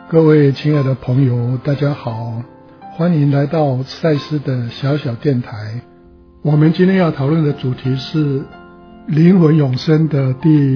各位亲爱的朋友，大家好，欢迎来到赛斯的小小电台。我们今天要讨论的主题是灵魂永生的第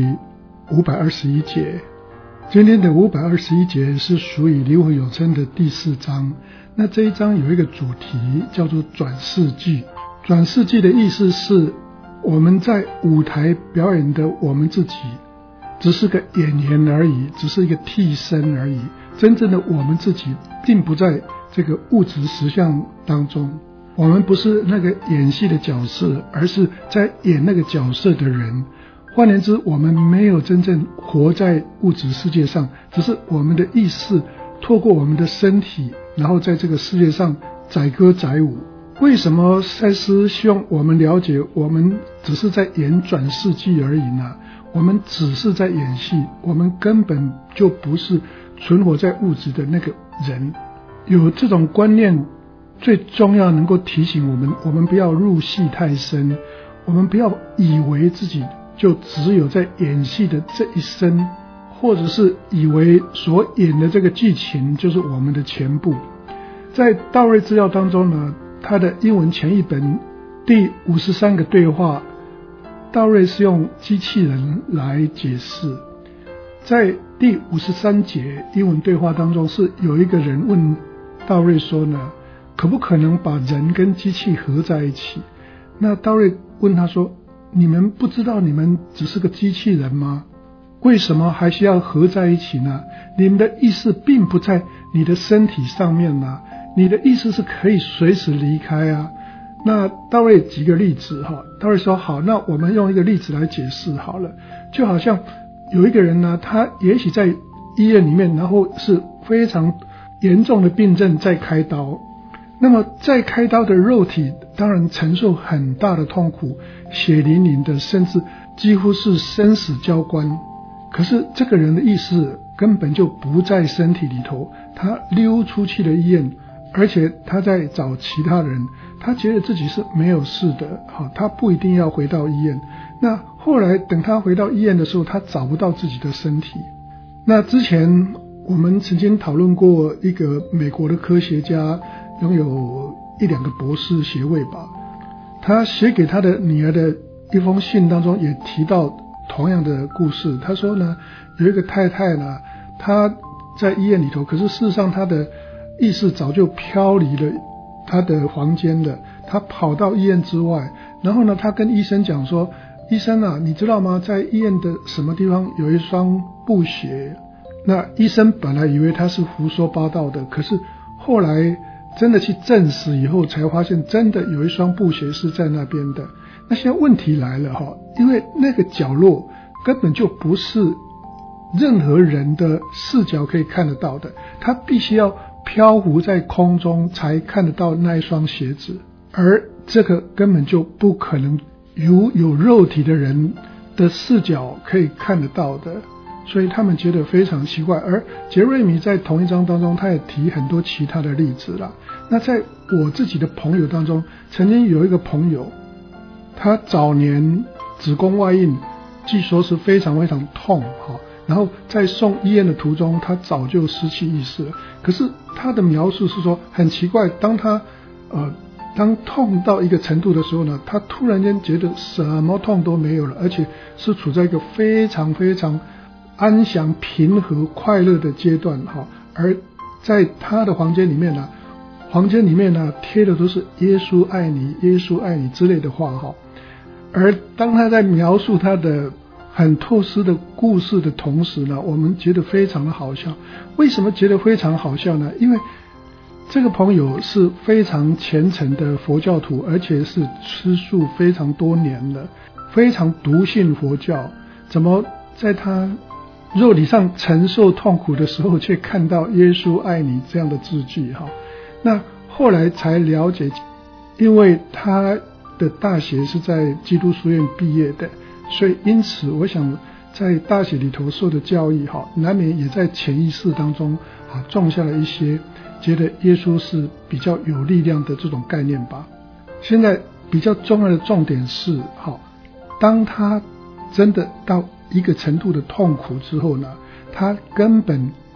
521节。今天的521节是属于灵魂永生的第4章。那这一章有一个主题叫做转世纪。转世纪的意思是我们在舞台表演的我们自己只是个演员而已，只是一个替身而已，真正的我们自己并不在这个物质实相当中，我们不是那个演戏的角色，而是在演那个角色的人。换言之，我们没有真正活在物质世界上，只是我们的意识透过我们的身体，然后在这个世界上载歌载舞。为什么赛斯希望我们了解我们只是在演转世纪而已呢？我们只是在演戏，我们根本就不是存活在物质的那个人。有这种观念最重要能够提醒我们不要入戏太深，我们不要以为自己就只有在演戏的这一生，或者是以为所演的这个剧情就是我们的全部。在道瑞资料当中呢，他的英文前译本第53个对话，道瑞是用机器人来解释。在第53节英文对话当中，是有一个人问道瑞说呢，可不可能把人跟机器合在一起？那道瑞问他说，你们不知道你们只是个机器人吗？为什么还需要合在一起呢？你们的意识并不在你的身体上面啊，你的意识是可以随时离开啊。那道瑞举个例子道瑞说好，那我们用一个例子来解释好了。就好像有一个人呢，他也许在医院里面，然后是非常严重的病症在开刀，那么在开刀的肉体当然承受很大的痛苦，血淋淋的，甚至几乎是生死交关。可是这个人的意识根本就不在身体里头，他溜出去了医院，而且他在找其他人，他觉得自己是没有事的，他不一定要回到医院。那后来等他回到医院的时候，他找不到自己的身体。那之前我们曾经讨论过一个美国的科学家，拥有1-2个博士学位吧，他写给他的女儿的一封信当中也提到同样的故事。他说呢，有一个太太呢，她在医院里头，可是事实上她的意识早就飘离了她的房间了，她跑到医院之外，然后呢，她跟医生讲说，医生啊，你知道吗，在医院的什么地方有一双布鞋。那医生本来以为他是胡说八道的，可是后来真的去证实以后，才发现真的有一双布鞋是在那边的。那现在问题来了因为那个角落根本就不是任何人的视角可以看得到的，他必须要漂浮在空中才看得到那一双鞋子，而这个根本就不可能有肉体的人的视角可以看得到的，所以他们觉得非常奇怪。而杰瑞米在同一章当中，他也提很多其他的例子啦。那在我自己的朋友当中，曾经有一个朋友，他早年子宫外孕，据说是非常非常痛然后在送医院的途中，他早就失去意识了。可是他的描述是说，很奇怪，当痛到一个程度的时候呢，他突然间觉得什么痛都没有了，而且是处在一个非常非常安详、平和、快乐的阶段而在他的房间里面呢，贴的都是耶稣爱你，耶稣爱你之类的话而当他在描述他的很透视的故事的同时呢，我们觉得非常的好笑。为什么觉得非常好笑呢？因为这个朋友是非常虔诚的佛教徒，而且是吃素非常多年了，非常笃信佛教，怎么在他肉体上承受痛苦的时候，却看到耶稣爱你这样的字句那后来才了解，因为他的大学是在基督书院毕业的，所以因此我想在大学里头受的教育难免也在潜意识当中种下了一些觉得耶稣是比较有力量的这种概念吧。现在比较重要的重点是当他真的到一个程度的痛苦之后呢，他根本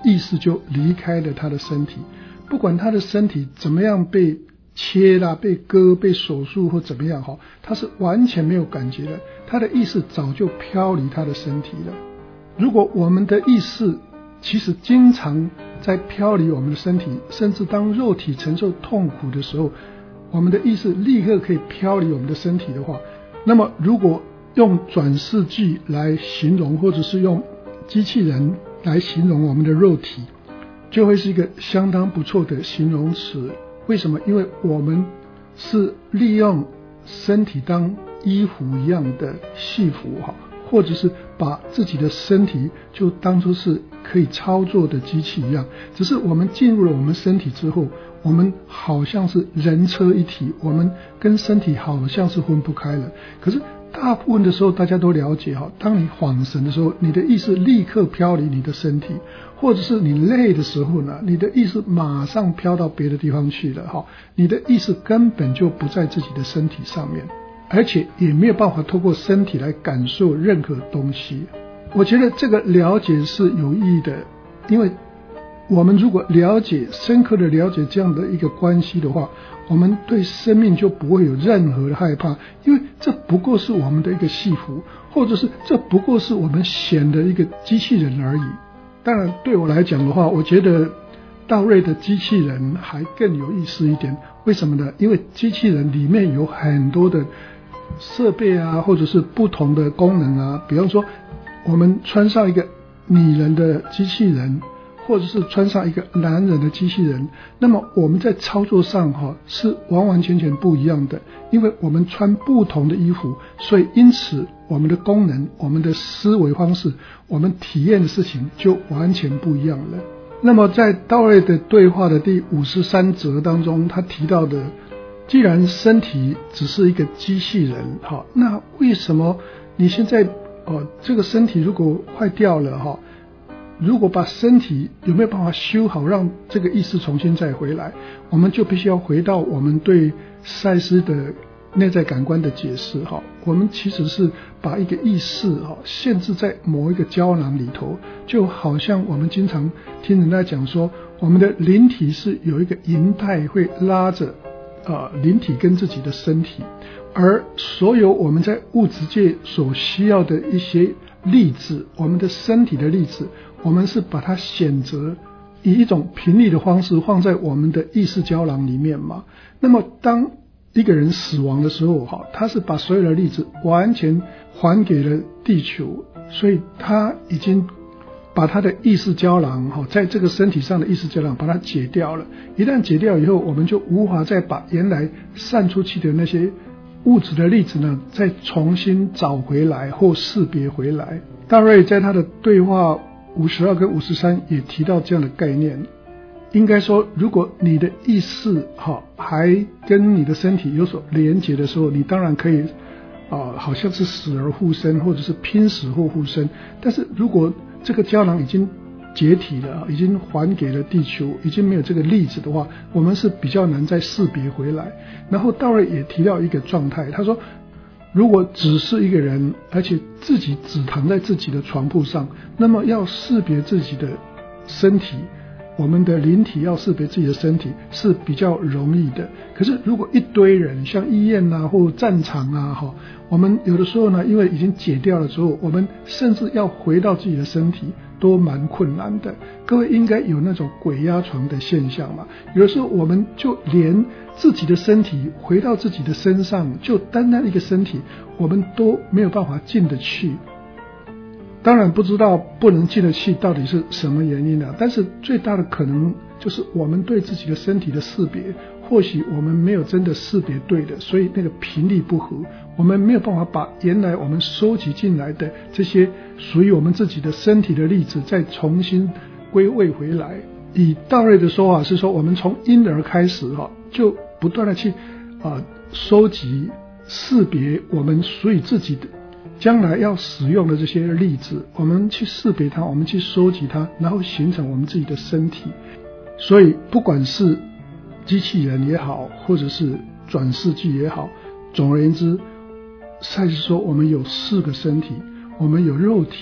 意识就离开了他的身体，不管他的身体怎么样被切啦、被割、被手术或怎么样，他是完全没有感觉的，他的意识早就飘离他的身体了。如果我们的意识其实经常在飘离我们的身体，甚至当肉体承受痛苦的时候，我们的意识立刻可以飘离我们的身体的话，那么如果用转世句来形容，或者是用机器人来形容我们的肉体，就会是一个相当不错的形容词。为什么？因为我们是利用身体当衣服一样的戏服，或者是把自己的身体就当作是可以操作的机器一样，只是我们进入了我们身体之后，我们好像是人车一体，我们跟身体好像是分不开了。可是大部分的时候大家都了解，当你恍神的时候，你的意识立刻飘离你的身体，或者是你累的时候呢，你的意识马上飘到别的地方去了，你的意识根本就不在自己的身体上面，而且也没有办法透过身体来感受任何东西。我觉得这个了解是有意义的，因为我们如果深刻的了解这样的一个关系的话，我们对生命就不会有任何的害怕，因为这不过是我们的一个戏服，或者是这不过是我们选的一个机器人而已。当然对我来讲的话，我觉得道瑞的机器人还更有意思一点。为什么呢？因为机器人里面有很多的设备啊，或者是不同的功能啊，比方说我们穿上一个女人的机器人，或者是穿上一个男人的机器人，那么我们在操作上是完完全全不一样的，因为我们穿不同的衣服，所以因此我们的功能、我们的思维方式、我们体验的事情就完全不一样了。那么在道瑞的对话的第53则当中，他提到的，既然身体只是一个机器人，那为什么你现在这个身体如果坏掉了，如果把身体有没有办法修好，让这个意识重新再回来，我们就必须要回到我们对赛斯的内在感官的解释。我们其实是把一个意识限制在某一个胶囊里头，就好像我们经常听人家讲说，我们的灵体是有一个银带会拉着灵体跟自己的身体，而所有我们在物质界所需要的一些粒子，我们的身体的粒子，我们是把它选择以一种频率的方式放在我们的意识胶囊里面嘛。那么当一个人死亡的时候，他是把所有的粒子完全还给了地球，所以他已经把他的意识胶囊在这个身体上的意识胶囊把它解掉了。一旦解掉以后，我们就无法再把原来散出去的那些物质的粒子呢再重新找回来或识别回来。大瑞在他的对话52跟53也提到这样的概念。应该说，如果你的意识还跟你的身体有所连结的时候，你当然可以好像是死而复生，或者是拼死或复生。但是如果这个胶囊已经解体了，已经还给了地球，已经没有这个粒子的话，我们是比较难再识别回来。然后道瑞也提到一个状态，他说如果只是一个人，而且自己只躺在自己的床铺上，那么要识别自己的身体，我们的灵体要识别自己的身体是比较容易的。可是如果一堆人，像医院啊或战场啊，我们有的时候呢，因为已经解掉了之后，我们甚至要回到自己的身体都蛮困难的。各位应该有那种鬼压床的现象嘛？有的时候我们就连自己的身体回到自己的身上，就单单一个身体，我们都没有办法进得去。当然不知道不能进得去到底是什么原因呢？但是最大的可能就是我们对自己的身体的识别，或许我们没有真的识别对的，所以那个频率不合，我们没有办法把原来我们收集进来的这些属于我们自己的身体的粒子再重新归位回来。以道瑞的说法是说，我们从婴儿开始就不断的去收集识别我们属于自己的将来要使用的这些粒子，我们去识别它，我们去收集它，然后形成我们自己的身体。所以不管是机器人也好，或者是转世纪也好，总而言之，赛斯说我们有4个身体，我们有肉体，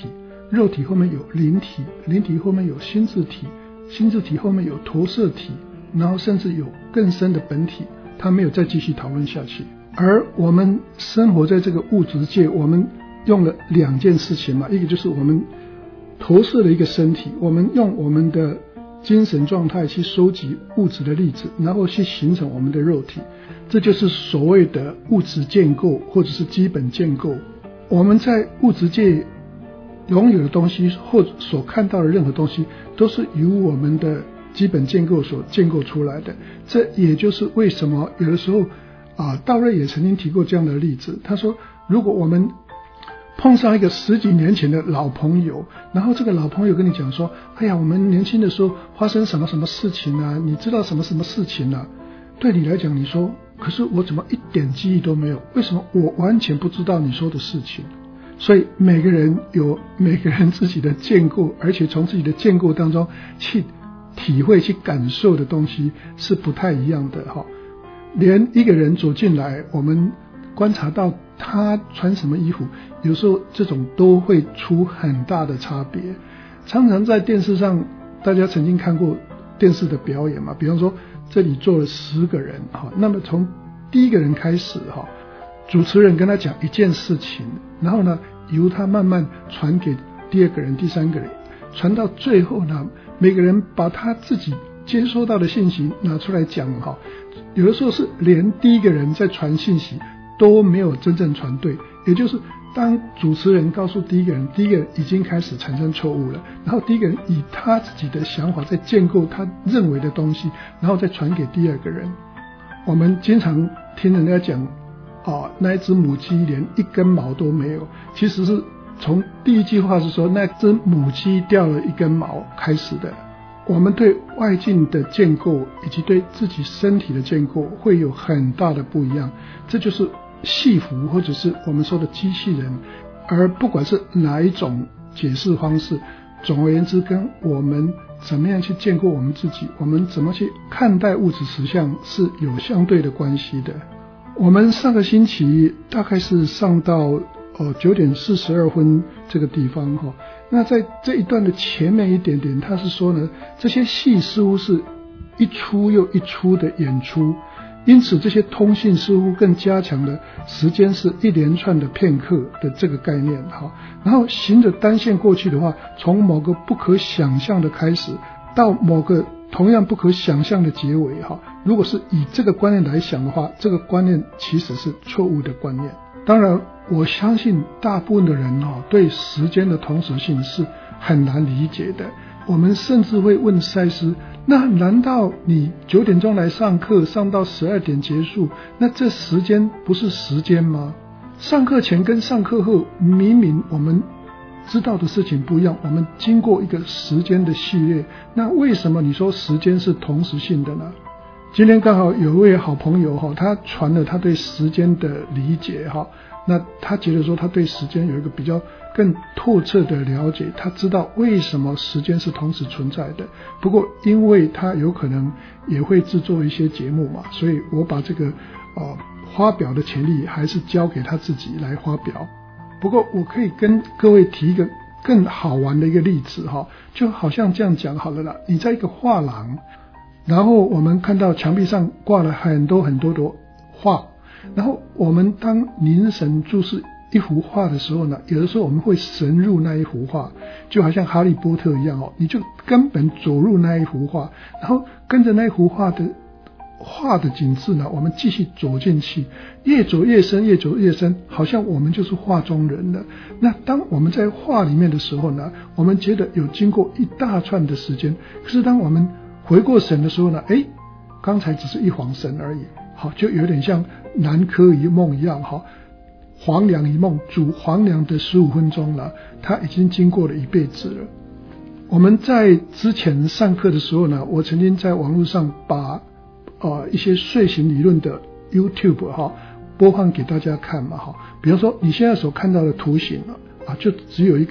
肉体后面有灵体，灵体后面有心智体，心智体后面有投射体，然后甚至有更深的本体，他没有再继续讨论下去。而我们生活在这个物质界，我们用了2件事情嘛，一个就是我们投射了一个身体，我们用我们的精神状态去收集物质的粒子，然后去形成我们的肉体，这就是所谓的物质建构或者是基本建构。我们在物质界拥有的东西或者所看到的任何东西，都是由我们的基本建构所建构出来的。这也就是为什么有的时候道瑞也曾经提过这样的例子，他说如果我们碰上一个10几年前的老朋友，然后这个老朋友跟你讲说，哎呀，我们年轻的时候发生什么什么事情啊，你知道什么什么事情啊，对你来讲你说，可是我怎么一点记忆都没有，为什么我完全不知道你说的事情。所以每个人有每个人自己的建构，而且从自己的建构当中去体会去感受的东西是不太一样的连一个人走进来，我们观察到他穿什么衣服，有时候这种都会出很大的差别。常常在电视上大家曾经看过电视的表演嘛，比方说这里坐了10个人那么从第一个人开始主持人跟他讲一件事情，然后呢由他慢慢传给第2个人第3个人，传到最后呢，每个人把他自己接收到的信息拿出来讲有的时候是连第1个人在传信息都没有真正传对，也就是当主持人告诉第1个人，第1个人已经开始产生错误了，然后第1个人以他自己的想法在建构他认为的东西，然后再传给第2个人。我们经常听人家讲那一只母鸡连1根毛都没有，其实是从第一句话是说那只母鸡掉了1根毛开始的。我们对外境的建构以及对自己身体的建构会有很大的不一样，这就是戏服或者是我们说的机器人。而不管是哪一种解释方式，总而言之跟我们怎么样去建构我们自己，我们怎么去看待物质实相是有相对的关系的。我们上个星期大概是上到9点42分这个地方那在这一段的前面一点点，他是说呢，这些戏似乎是一出又一出的演出，因此这些通信似乎更加强了时间是一连串的片刻的这个概念然后循着单线过去的话，从某个不可想象的开始到某个同样不可想象的结尾如果是以这个观念来想的话，这个观念其实是错误的观念。当然我相信大部分的人对时间的同时性是很难理解的。我们甚至会问赛斯，那难道你9点钟来上课，上到12点结束，那这时间不是时间吗？上课前跟上课后明明我们知道的事情不一样，我们经过一个时间的序列，那为什么你说时间是同时性的呢？今天刚好有一位好朋友他传了他对时间的理解那他觉得说他对时间有一个比较更透彻的了解，他知道为什么时间是同时存在的。不过因为他有可能也会制作一些节目嘛，所以我把这个发表的权利还是交给他自己来发表。不过我可以跟各位提一个更好玩的一个例子就好像这样讲好了啦，你在一个画廊，然后我们看到墙壁上挂了很多很多的画，然后我们当凝神注视一幅画的时候呢，有的时候我们会神入那一幅画，就好像哈利波特一样你就根本走入那一幅画，然后跟着那一幅画的景致呢，我们继续走进去，越走越深，越走越深，好像我们就是画中人了。那当我们在画里面的时候呢，我们觉得有经过一大串的时间，可是当我们回过神的时候呢，刚才只是一晃神而已，就有点像南柯一梦一样黄粱一梦，煮黄粱的15分钟了，他已经经过了一辈子了。我们在之前上课的时候呢，我曾经在网络上把一些睡醒理论的 YouTube 播放给大家看嘛比方说你现在所看到的图形就只有一个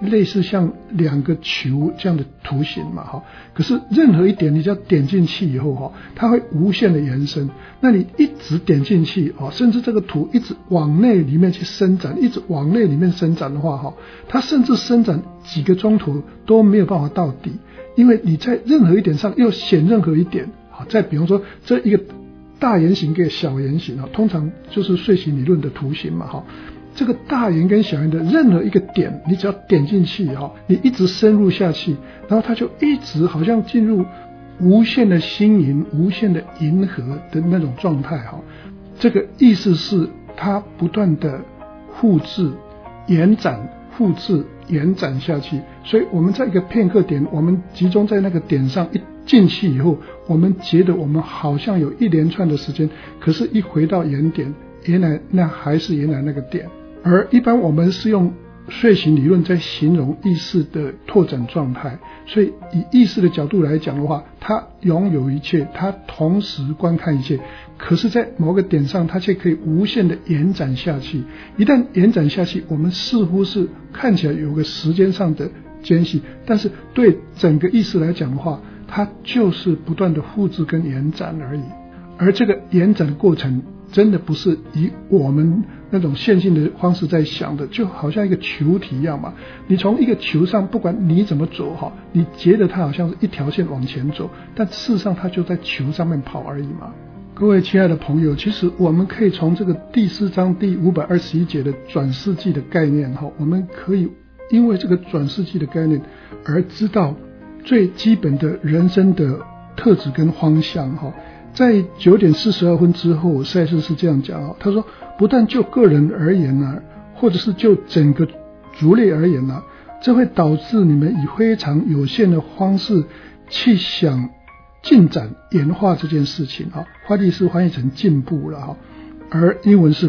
类似像两个球这样的图形嘛哈。可是任何一点你只要点进去以后哈，它会无限的延伸。那你一直点进去啊，甚至这个图一直往内里面去伸展，一直往内里面伸展的话哈，它甚至伸展几个钟头都没有办法到底，因为你在任何一点上又选任何一点。好，再比方说这一个大圆形跟小圆形啊，通常就是楔形理论的图形嘛哈。这个大圆跟小圆的任何一个点，你只要点进去哈，你一直深入下去，然后它就一直好像进入无限的星云、无限的银河的那种状态哈。这个意思是它不断的复制、延展、复制、延展下去。所以我们在一个片刻点，我们集中在那个点上一进去以后，我们觉得我们好像有一连串的时间，可是一回到原点，原来那还是原来那个点。而一般我们是用楔形理论在形容意识的拓展状态，所以以意识的角度来讲的话，它拥有一切，它同时观看一切，可是在某个点上它却可以无限的延展下去。一旦延展下去，我们似乎是看起来有个时间上的间隙，但是对整个意识来讲的话，它就是不断的复制跟延展而已。而这个延展的过程真的不是以我们那种线性的方式在想的，就好像一个球体一样嘛。你从一个球上不管你怎么走哈，你觉得它好像是一条线往前走，但事实上它就在球上面跑而已嘛。各位亲爱的朋友，其实我们可以从这个第4章第521节的转世纪的概念哈，我们可以因为这个转世纪的概念而知道最基本的人生的特质跟方向哈。在9点42分之后，赛斯是这样讲他说不但就个人而言或者是就整个族类而言这会导致你们以非常有限的方式去想进展演化这件事情花地是翻译成进步了而英文是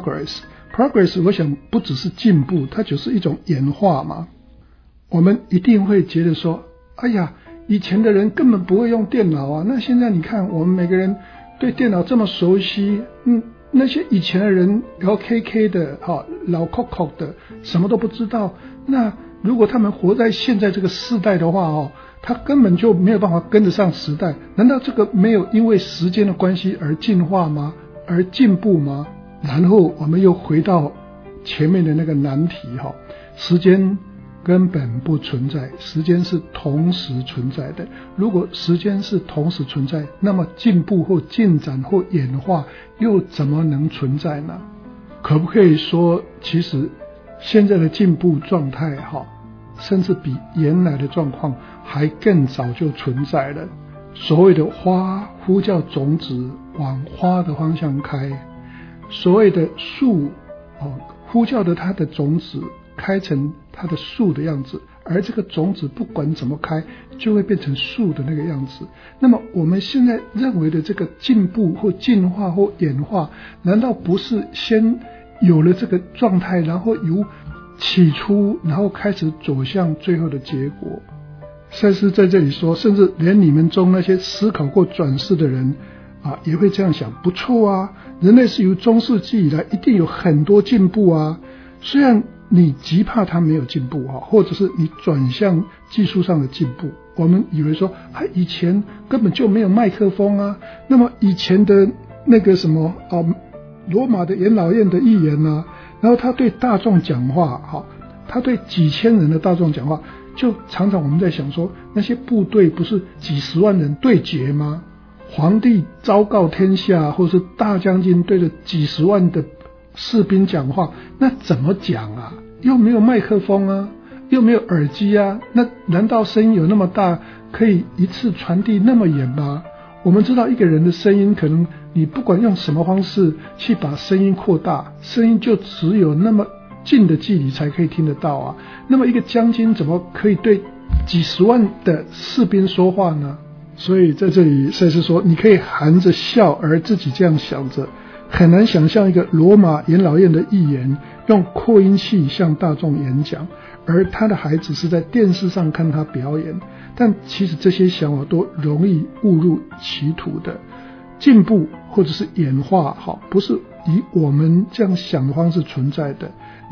progress 我想不只是进步，它就是一种演化嘛。我们一定会觉得说，哎呀，以前的人根本不会用电脑那现在你看我们每个人对电脑这么熟悉，那些以前的人LKK 的老 Coco 的什么都不知道，那如果他们活在现在这个世代的话他根本就没有办法跟得上时代。难道这个没有因为时间的关系而进化吗？而进步吗？然后我们又回到前面的那个难题时间根本不存在，时间是同时存在的。如果时间是同时存在，那么进步或进展或演化又怎么能存在呢？可不可以说其实现在的进步状态甚至比原来的状况还更早就存在了。所谓的花呼叫种子往花的方向开，所谓的树呼叫的它的种子开成它的树的样子，而这个种子不管怎么开就会变成树的那个样子。那么我们现在认为的这个进步或进化或演化，难道不是先有了这个状态，然后由起初然后开始走向最后的结果？赛斯在这里说，甚至连你们中那些思考过转世的人也会这样想，不错人类是由中世纪以来一定有很多进步虽然你极怕它没有进步或者是你转向技术上的进步。我们以为说以前根本就没有麦克风那么以前的那个什么罗马的元老院的议员然后他对大众讲话他对几千人的大众讲话，就常常我们在想说，那些部队不是几十万人对决吗？皇帝昭告天下，或是大将军对着几十万的士兵讲话，那怎么讲又没有麦克风又没有耳机那难道声音有那么大，可以一次传递那么远吗？我们知道一个人的声音，可能你不管用什么方式去把声音扩大，声音就只有那么近的距离才可以听得到那么一个将军怎么可以对几十万的士兵说话呢？所以在这里赛斯说，你可以含着笑而自己这样想着，很难想象一个罗马元老院的议员用扩音器向大众演讲，而他的孩子是在电视上看他表演。但其实这些想法都容易误入歧途的。进步或者是演化不是以我们这样想的方式存在的，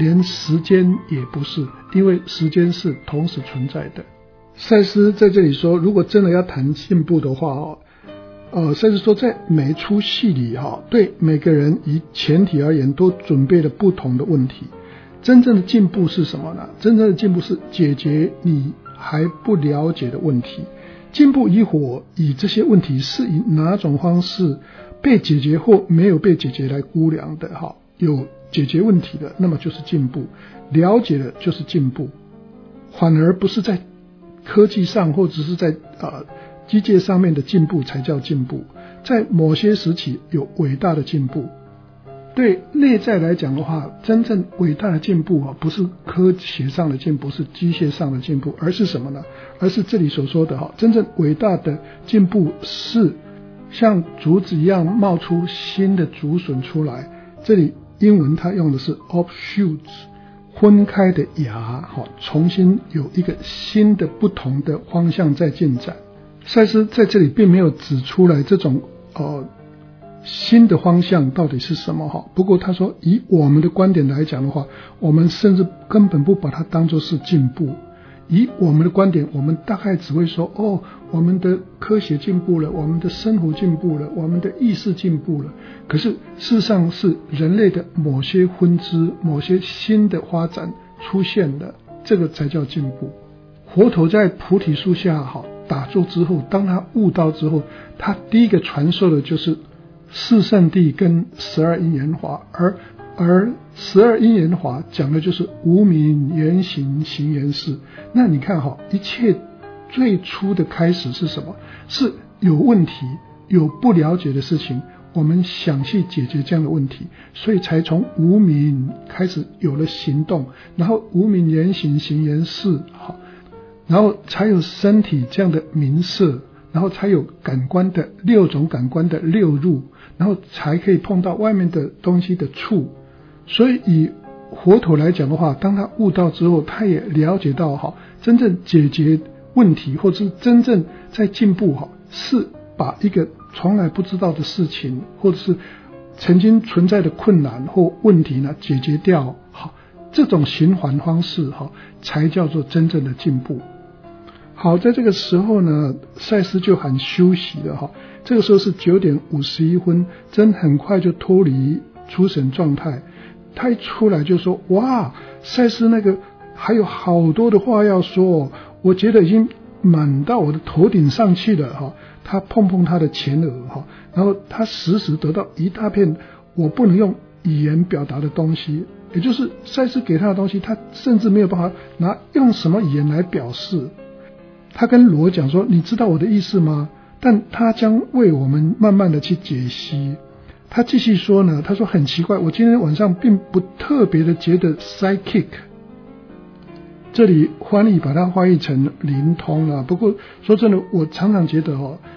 连时间也不是，因为时间是同时存在的。赛斯在这里说，如果真的要谈进步的话赛斯说在每出戏里对每个人以前体而言都准备了不同的问题。真正的进步是什么呢？真正的进步是解决你还不了解的问题。进步以这些问题是以哪种方式被解决或没有被解决来估量的有解决问题的，那么就是进步，了解的就是进步，反而不是在科技上或者是在机械上面的进步才叫进步。在某些时期有伟大的进步。对内在来讲的话，真正伟大的进步不是科学上的进步，是机械上的进步，而是什么呢？而是这里所说的真正伟大的进步是像竹子一样冒出新的竹笋出来。这里英文它用的是 offshoots， 分开的芽重新有一个新的不同的方向在进展。赛斯在这里并没有指出来这种新的方向到底是什么不过他说以我们的观点来讲的话，我们甚至根本不把它当作是进步。以我们的观点，我们大概只会说我们的科学进步了，我们的生活进步了，我们的意识进步了。可是事实上是人类的某些分支，某些新的发展出现了，这个才叫进步。佛陀在菩提树下打坐之后，当他悟道之后，他第一个传授的就是四圣谛跟12因缘法，而12因缘法讲的就是无明言行行言事。那你看一切最初的开始是什么？是有问题，有不了解的事情，我们想去解决这样的问题，所以才从无明开始有了行动，然后无明言行行言事，然后才有身体这样的名色，然后才有感官的6种感官的6入，然后才可以碰到外面的东西的触。所以以佛陀来讲的话，当他悟道之后，他也了解到真正解决问题或者是真正在进步是把一个从来不知道的事情或者是曾经存在的困难或问题呢解决掉，这种循环方式才叫做真正的进步。好，在这个时候呢，赛斯就喊休息了这个时候是9点51分，真很快就脱离出神状态。他一出来就说，哇，赛斯那个还有好多的话要说，我觉得已经满到我的头顶上去了他碰他的前额然后他时得到一大片我不能用语言表达的东西，也就是赛斯给他的东西，他甚至没有办法用什么语言来表示。他跟罗讲说，你知道我的意思吗？但他将为我们慢慢的去解析。他继续说呢，他说很奇怪，我今天晚上并不特别的觉得 psychic， 这里翻译把它翻译成灵通啦。不过说真的，我常常觉得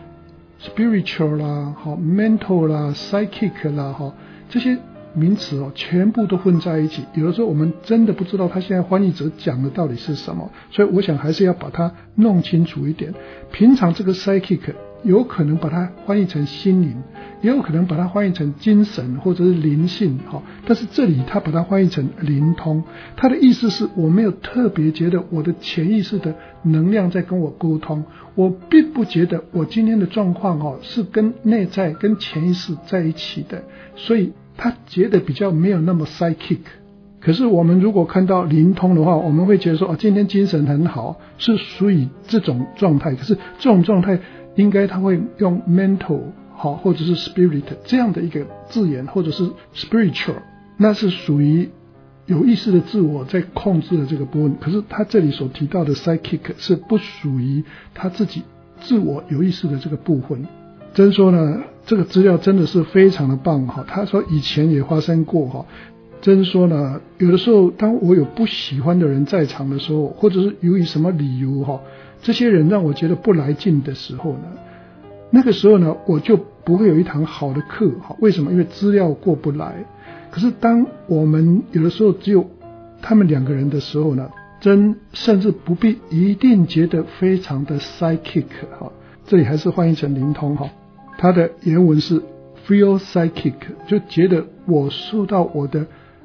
spiritual 啦mental 啦 psychic 啦这些名词全部都混在一起，有的时候我们真的不知道他现在翻译者讲的到底是什么，所以我想还是要把它弄清楚一点。平常这个 psychic 有可能把它翻译成心灵，也有可能把它翻译成精神或者是灵性但是这里他把它翻译成灵通，他的意思是我没有特别觉得我的潜意识的能量在跟我沟通，我并不觉得我今天的状况是跟内在跟潜意识在一起的，所以他觉得比较没有那么 psychic。 可是我们如果看到灵通的话，我们会觉得说今天精神很好，是属于这种状态。可是这种状态应该他会用 mental 或者是 spirit 这样的一个字眼，或者是 spiritual， 那是属于有意识的自我在控制的这个部分。可是他这里所提到的 psychic 是不属于他自己自我有意识的这个部分。真说呢，这个资料真的是非常的棒他说以前也发生过真说呢，有的时候当我有不喜欢的人在场的时候，或者是由于什么理由这些人让我觉得不来劲的时候呢，那个时候呢我就不会有一堂好的课为什么？因为资料过不来。可是当我们有的时候只有他们2个人的时候呢，真甚至不必一定觉得非常的 psychic 这里还是翻译成灵通它的原文是 feel psychic， 就觉得我受到我的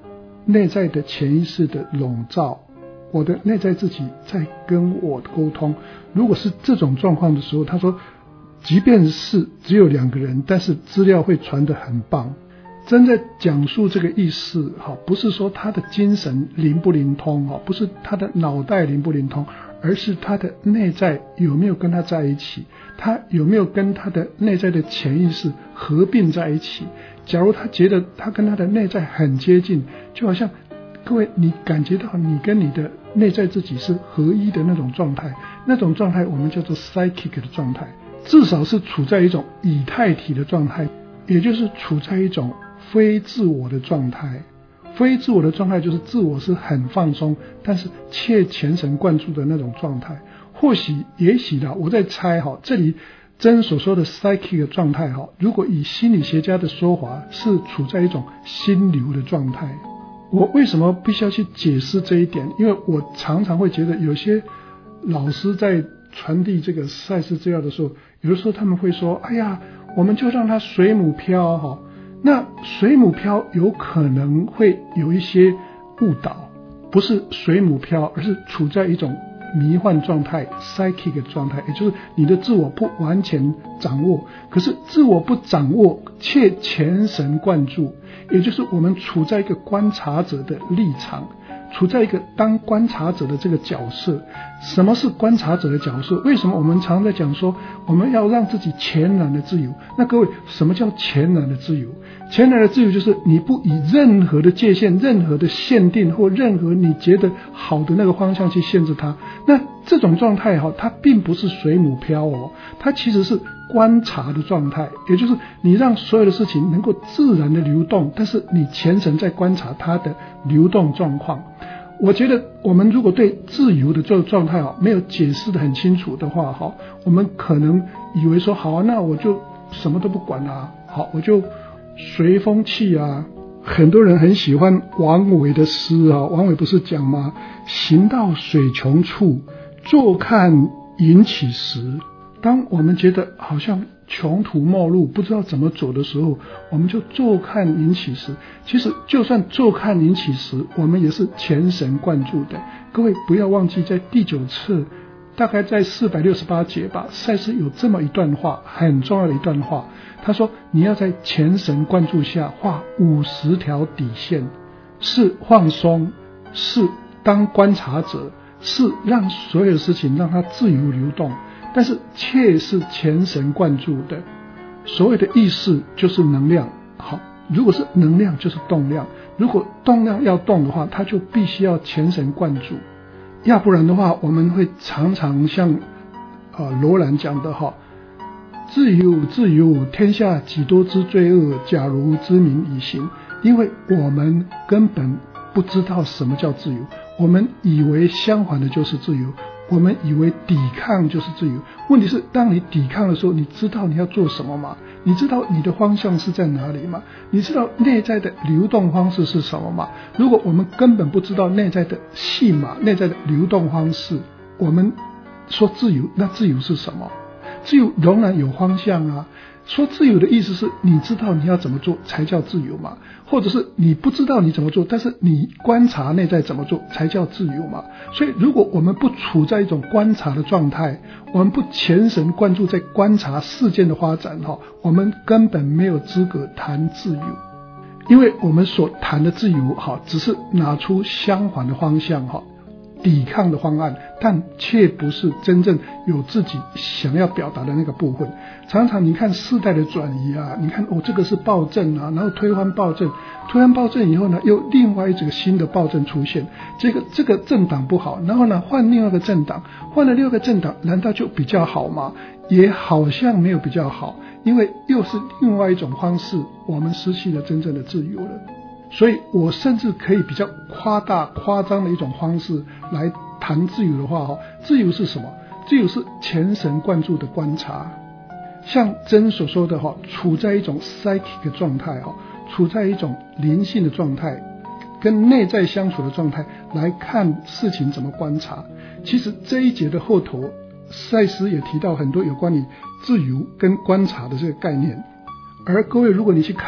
内在的潜意识的笼罩，我的内在自己在跟我沟通。如果是这种状况的时候，他说即便是只有2个人，但是资料会传得很棒。真在讲述这个意思，不是说他的精神灵不灵通，不是他的脑袋灵不灵通，而是他的内在有没有跟他在一起，他有没有跟他的内在的潜意识合并在一起。假如他觉得他跟他的内在很接近，就好像各位你感觉到你跟你的内在自己是合一的那种状态，那种状态我们叫做 psychic 的状态，至少是处在一种以太体的状态，也就是处在一种非自我的状态。非自我的状态就是自我是很放松，但是却全神贯注的那种状态。或许也许啦，我在猜这里真所说的 psychic 的状态，如果以心理学家的说法，是处在一种心流的状态。我为什么必须要去解释这一点？因为我常常会觉得有些老师在传递这个赛事资料的时候，有的时候他们会说，哎呀，我们就让它水母漂那水母漂有可能会有一些误导，不是水母漂，而是处在一种迷幻状态 psychic 的状态，也就是你的自我不完全掌握，可是自我不掌握却全神贯注，也就是我们处在一个观察者的立场，处在一个当观察者的这个角色。什么是观察者的角色？为什么我们常在讲说我们要让自己全然的自由？那各位，什么叫全然的自由？全然的自由就是你不以任何的界限、任何的限定或任何你觉得好的那个方向去限制它。那这种状态它并不是水母漂它其实是观察的状态，也就是你让所有的事情能够自然的流动，但是你全程在观察它的流动状况。我觉得我们如果对自由的这个状态没有解释得很清楚的话我们可能以为说好那我就什么都不管我就随风气很多人很喜欢王维的诗王维不是讲吗？行到水穷处，坐看云起时。当我们觉得好像穷途末路不知道怎么走的时候，我们就坐看云起时。其实就算坐看云起时，我们也是全神贯注的。各位不要忘记，在第9册大概在468节吧，赛斯有这么一段话，很重要的一段话。他说你要在全神贯注下画50条底线，是放松，是当观察者，是让所有的事情让它自由流动，但是却是全神贯注的。所谓的意识就是能量，如果是能量就是动量，如果动量要动的话，它就必须要全神贯注，要不然的话我们会常常像罗兰讲的自由自由，天下几多之罪恶，假如知民以行。因为我们根本不知道什么叫自由，我们以为相反的就是自由，我们以为抵抗就是自由。问题是当你抵抗的时候，你知道你要做什么吗？你知道你的方向是在哪里吗？你知道内在的流动方式是什么吗？如果我们根本不知道内在的戏码，内在的流动方式，我们说自由，那自由是什么？自由仍然有方向说自由的意思是你知道你要怎么做才叫自由嘛，或者是你不知道你怎么做，但是你观察内在怎么做才叫自由嘛。所以如果我们不处在一种观察的状态，我们不全神贯注在观察事件的发展我们根本没有资格谈自由。因为我们所谈的自由只是拿出相反的方向抵抗的方案，但却不是真正有自己想要表达的那个部分。常常你看世代的转移你看这个是暴政然后推翻暴政，推翻暴政以后呢，又另外一个新的暴政出现，这个政党不好，然后呢换另外一个政党，换了6个政党，难道就比较好吗？也好像没有比较好，因为又是另外一种方式，我们失去了真正的自由了。所以我甚至可以比较夸张的一种方式来谈自由的话自由是什么？自由是全神贯注的观察，像真所说的处在一种 psychic 的状态处在一种灵性的状态，跟内在相处的状态来看事情怎么观察。其实这一节的后头，赛斯也提到很多有关于自由跟观察的这个概念。而各位如果你去看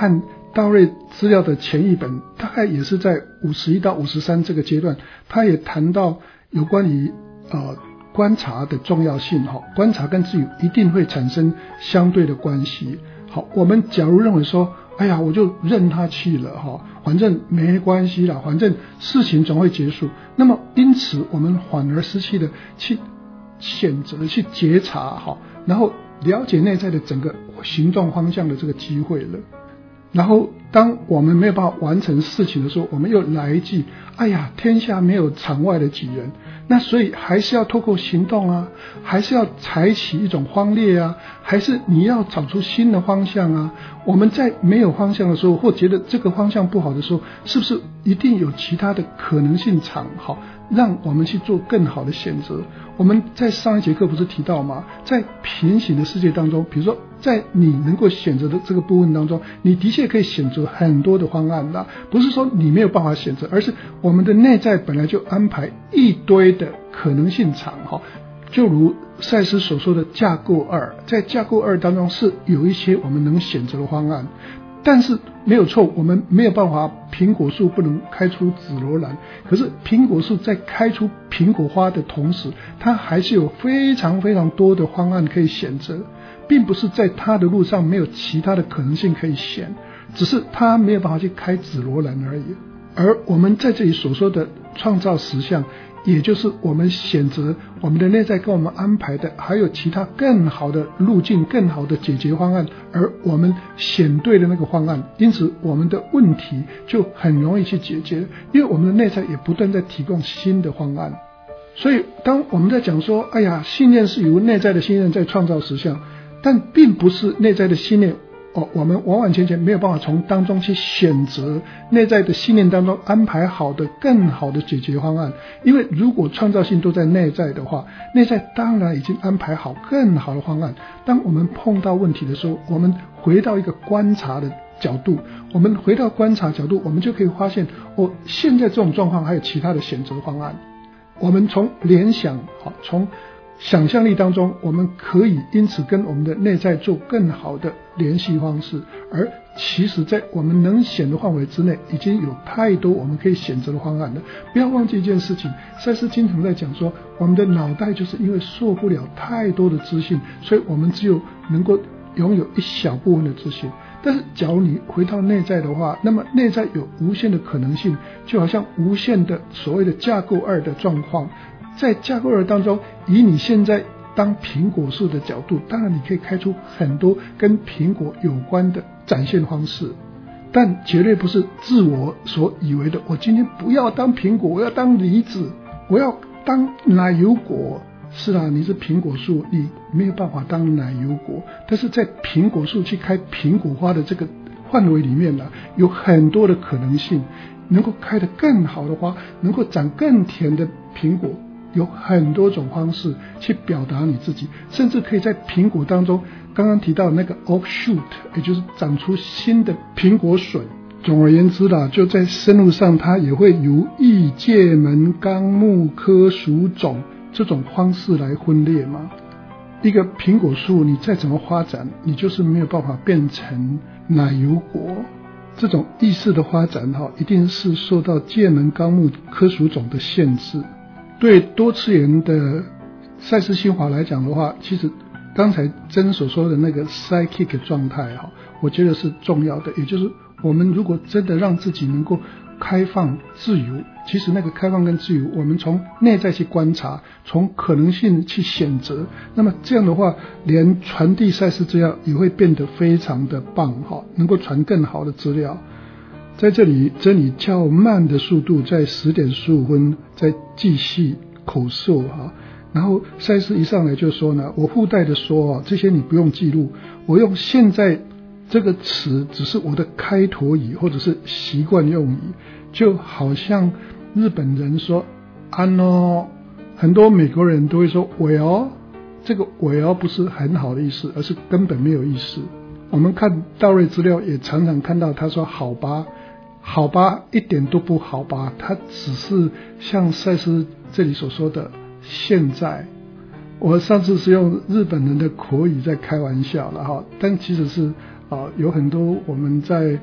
大卫资料的前一本，大概也是在51到53这个阶段，他也谈到有关于观察的重要性。观察跟自由一定会产生相对的关系。好，我们假如认为说，哎呀，我就任他去了，反正没关系啦，反正事情总会结束，那么因此我们反而失去了去选择、去觉察，然后了解内在的整个行动方向的这个机会了。然后当我们没有办法完成事情的时候，我们又来一句，哎呀，天下没有场外的几人，那所以还是要透过行动啊，还是要采取一种方略啊，还是你要找出新的方向啊。我们在没有方向的时候，或觉得这个方向不好的时候，是不是一定有其他的可能性场，让我们去做更好的选择。我们在上一节课不是提到吗？在平行的世界当中，比如说在你能够选择的这个部分当中，你的确可以选择很多的方案啦，不是说你没有办法选择，而是我们的内在本来就安排一堆的可能性场。就如赛斯所说的架构2，在架构2当中是有一些我们能选择的方案，但是没有错，我们没有办法，苹果树不能开出紫罗兰，可是苹果树在开出苹果花的同时，它还是有非常非常多的方案可以选择，并不是在它的路上没有其他的可能性可以选，只是它没有办法去开紫罗兰而已。而我们在这里所说的创造实相，也就是我们选择我们的内在跟我们安排的还有其他更好的路径、更好的解决方案，而我们选对了那个方案，因此我们的问题就很容易去解决，因为我们的内在也不断在提供新的方案。所以当我们在讲说，哎呀，信念是由内在的信念在创造实相，但并不是内在的信念我们完完全全没有办法从当中去选择内在的信念当中安排好的更好的解决方案。因为如果创造性都在内在的话，内在当然已经安排好更好的方案。当我们碰到问题的时候，我们回到一个观察的角度，我们回到观察角度，我们就可以发现现在这种状况还有其他的选择方案。我们从联想，从想象力当中，我们可以因此跟我们的内在做更好的联系方式，而其实在我们能选的范围之内，已经有太多我们可以选择的方案了。不要忘记一件事情，赛斯经常在讲说，我们的脑袋就是因为受不了太多的资讯，所以我们只有能够拥有一小部分的资讯。但是假如你回到内在的话，那么内在有无限的可能性，就好像无限的所谓的架构2的状况。在架构2当中，以你现在当苹果树的角度，当然你可以开出很多跟苹果有关的展现方式，但绝对不是自我所以为的，我今天不要当苹果，我要当梨子，我要当奶油果。是啊，你是苹果树，你没有办法当奶油果，但是在苹果树去开苹果花的这个范围里面有很多的可能性，能够开得更好的花，能够长更甜的苹果，有很多种方式去表达你自己，甚至可以在苹果当中刚刚提到那个 offshoot， 也就是长出新的苹果笋。总而言之就在生物上，它也会由异界门纲目科属种这种方式来分裂嘛。一个苹果树你再怎么发展，你就是没有办法变成奶油果。这种意识的发展一定是受到界门纲目科属种的限制。对多次元的赛斯心法来讲的话，其实刚才真所说的那个 psychic 状态我觉得是重要的，也就是我们如果真的让自己能够开放自由，其实那个开放跟自由，我们从内在去观察，从可能性去选择，那么这样的话，连传递赛斯资料也会变得非常的棒能够传更好的资料。在这里真理较慢的速度，在10点15分再继续口述然后赛斯一上来就说呢，我附带的说这些你不用记录，我用现在这个词只是我的开头语或者是习惯用语，就好像日本人说很多美国人都会说well，这个well不是很好的意思，而是根本没有意思。我们看道瑞资料也常常看到他说好吧，好吧一点都不好吧，他只是像赛斯这里所说的现在。我上次是用日本人的口语在开玩笑了但其实是有很多我们在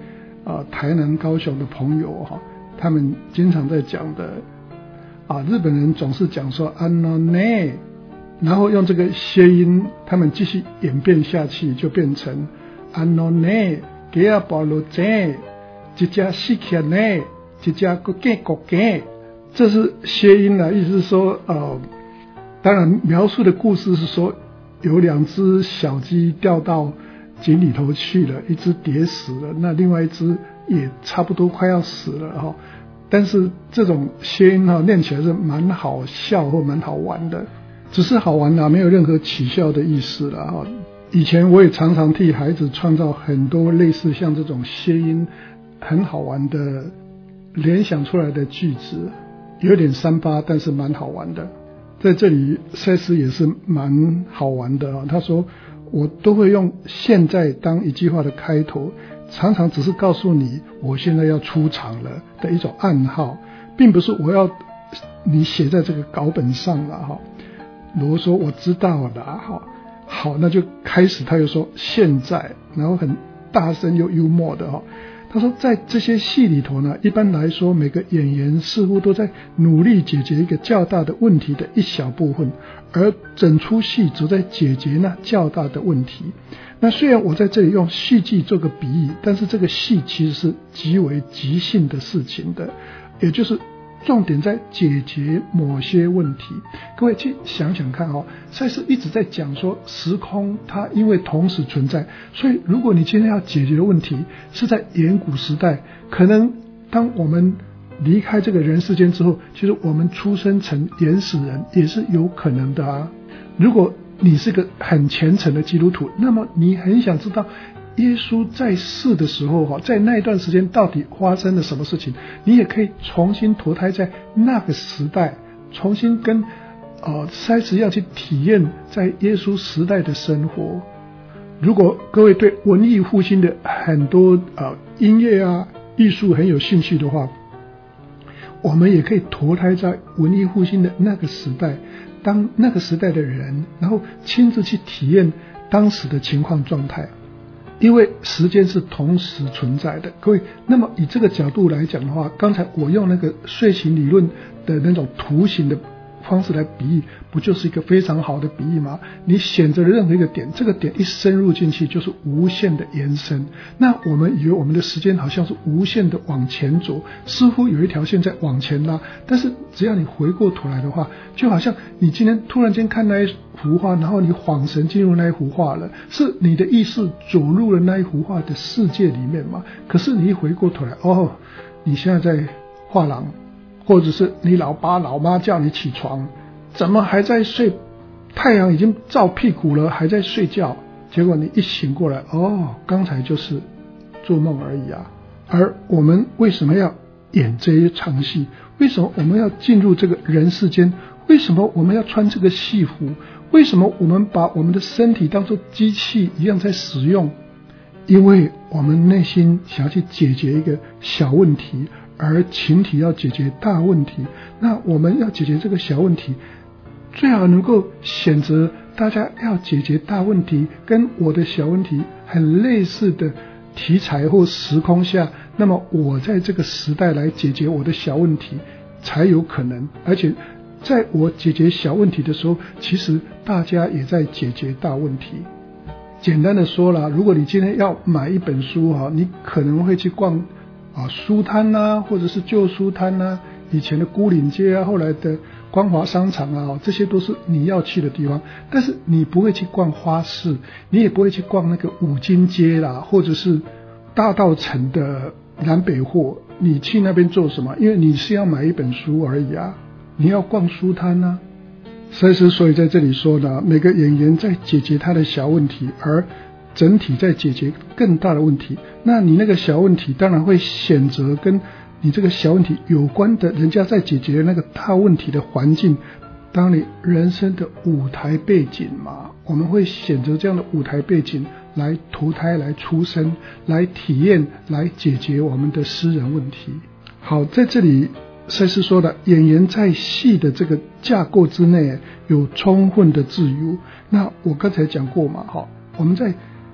台南高雄的朋友他们经常在讲的日本人总是讲说安诺内，然后用这个谐音他们继续演变下去，就变成安诺内给啊保罗在一家死起来一家个给，这是谐音意思是说当然描述的故事是说有2只小鸡掉到井里头去了，一只跌死了，那另外一只也差不多快要死了但是这种谐音念起来是蛮好笑或蛮好玩的，只是好玩没有任何取笑的意思了以前我也常常替孩子创造很多类似像这种谐音很好玩的联想出来的句子，有点3-8，但是蛮好玩的。在这里赛斯也是蛮好玩的他说我都会用现在当一句话的开头，常常只是告诉你我现在要出场了的一种暗号，并不是我要你写在这个稿本上了如果说我知道了好，那就开始。他又说现在，然后很大声又幽默的他说在这些戏里头呢，一般来说每个演员似乎都在努力解决一个较大的问题的一小部分，而整出戏则在解决那较大的问题。那虽然我在这里用戏剧做个比喻，但是这个戏其实是极为即兴的事情的，也就是重点在解决某些问题。各位去想想看赛斯一直在讲说时空它因为同时存在，所以如果你今天要解决的问题是在远古时代，可能当我们离开这个人世间之后，其实我们出生成原始人也是有可能的如果你是个很虔诚的基督徒，那么你很想知道耶稣在世的时候在那一段时间到底发生了什么事情，你也可以重新投胎在那个时代，重新跟赛斯要去体验在耶稣时代的生活。如果各位对文艺复兴的很多音乐艺术很有兴趣的话，我们也可以投胎在文艺复兴的那个时代，当那个时代的人，然后亲自去体验当时的情况状态，因为时间是同时存在的。各位，那么以这个角度来讲的话，刚才我用那个睡醒理论的那种图形的方式来比喻，不就是一个非常好的比喻吗？你选择了任何一个点，这个点一深入进去就是无限的延伸。那我们以为我们的时间好像是无限的往前走，似乎有一条线在往前拉，但是只要你回过头来的话，就好像你今天突然间看那一幅画，然后你恍神进入那一幅画了，是你的意识走入了那一幅画的世界里面嘛？可是你一回过头来，你现在在画廊，或者是你老爸老妈叫你起床，怎么还在睡？太阳已经照屁股了，还在睡觉。结果你一醒过来，刚才就是做梦而已而我们为什么要演这一场戏？为什么我们要进入这个人世间？为什么我们要穿这个戏服？为什么我们把我们的身体当作机器一样在使用？因为我们内心想要去解决一个小问题，而群体要解决大问题。那我们要解决这个小问题，最好能够选择大家要解决大问题跟我的小问题很类似的题材或时空下，那么我在这个时代来解决我的小问题才有可能。而且在我解决小问题的时候，其实大家也在解决大问题。简单的说啦，如果你今天要买一本书你可能会去逛书摊或者是旧书摊以前的牯岭街后来的光华商场这些都是你要去的地方。但是你不会去逛花市，你也不会去逛那个五金街啦，或者是大稻埕的南北货。你去那边做什么？因为你是要买一本书而已你要逛书摊所以在这里说呢，每个演员在解决他的小问题，而整体在解决更大的问题。那你那个小问题当然会选择跟你这个小问题有关的人家在解决那个大问题的环境，当你人生的舞台背景嘛，我们会选择这样的舞台背景来投胎，来出生，来体验，来解决我们的私人问题。好，在这里赛斯说的，演员在戏的这个架构之内有充分的自由。那我刚才讲过嘛，我们在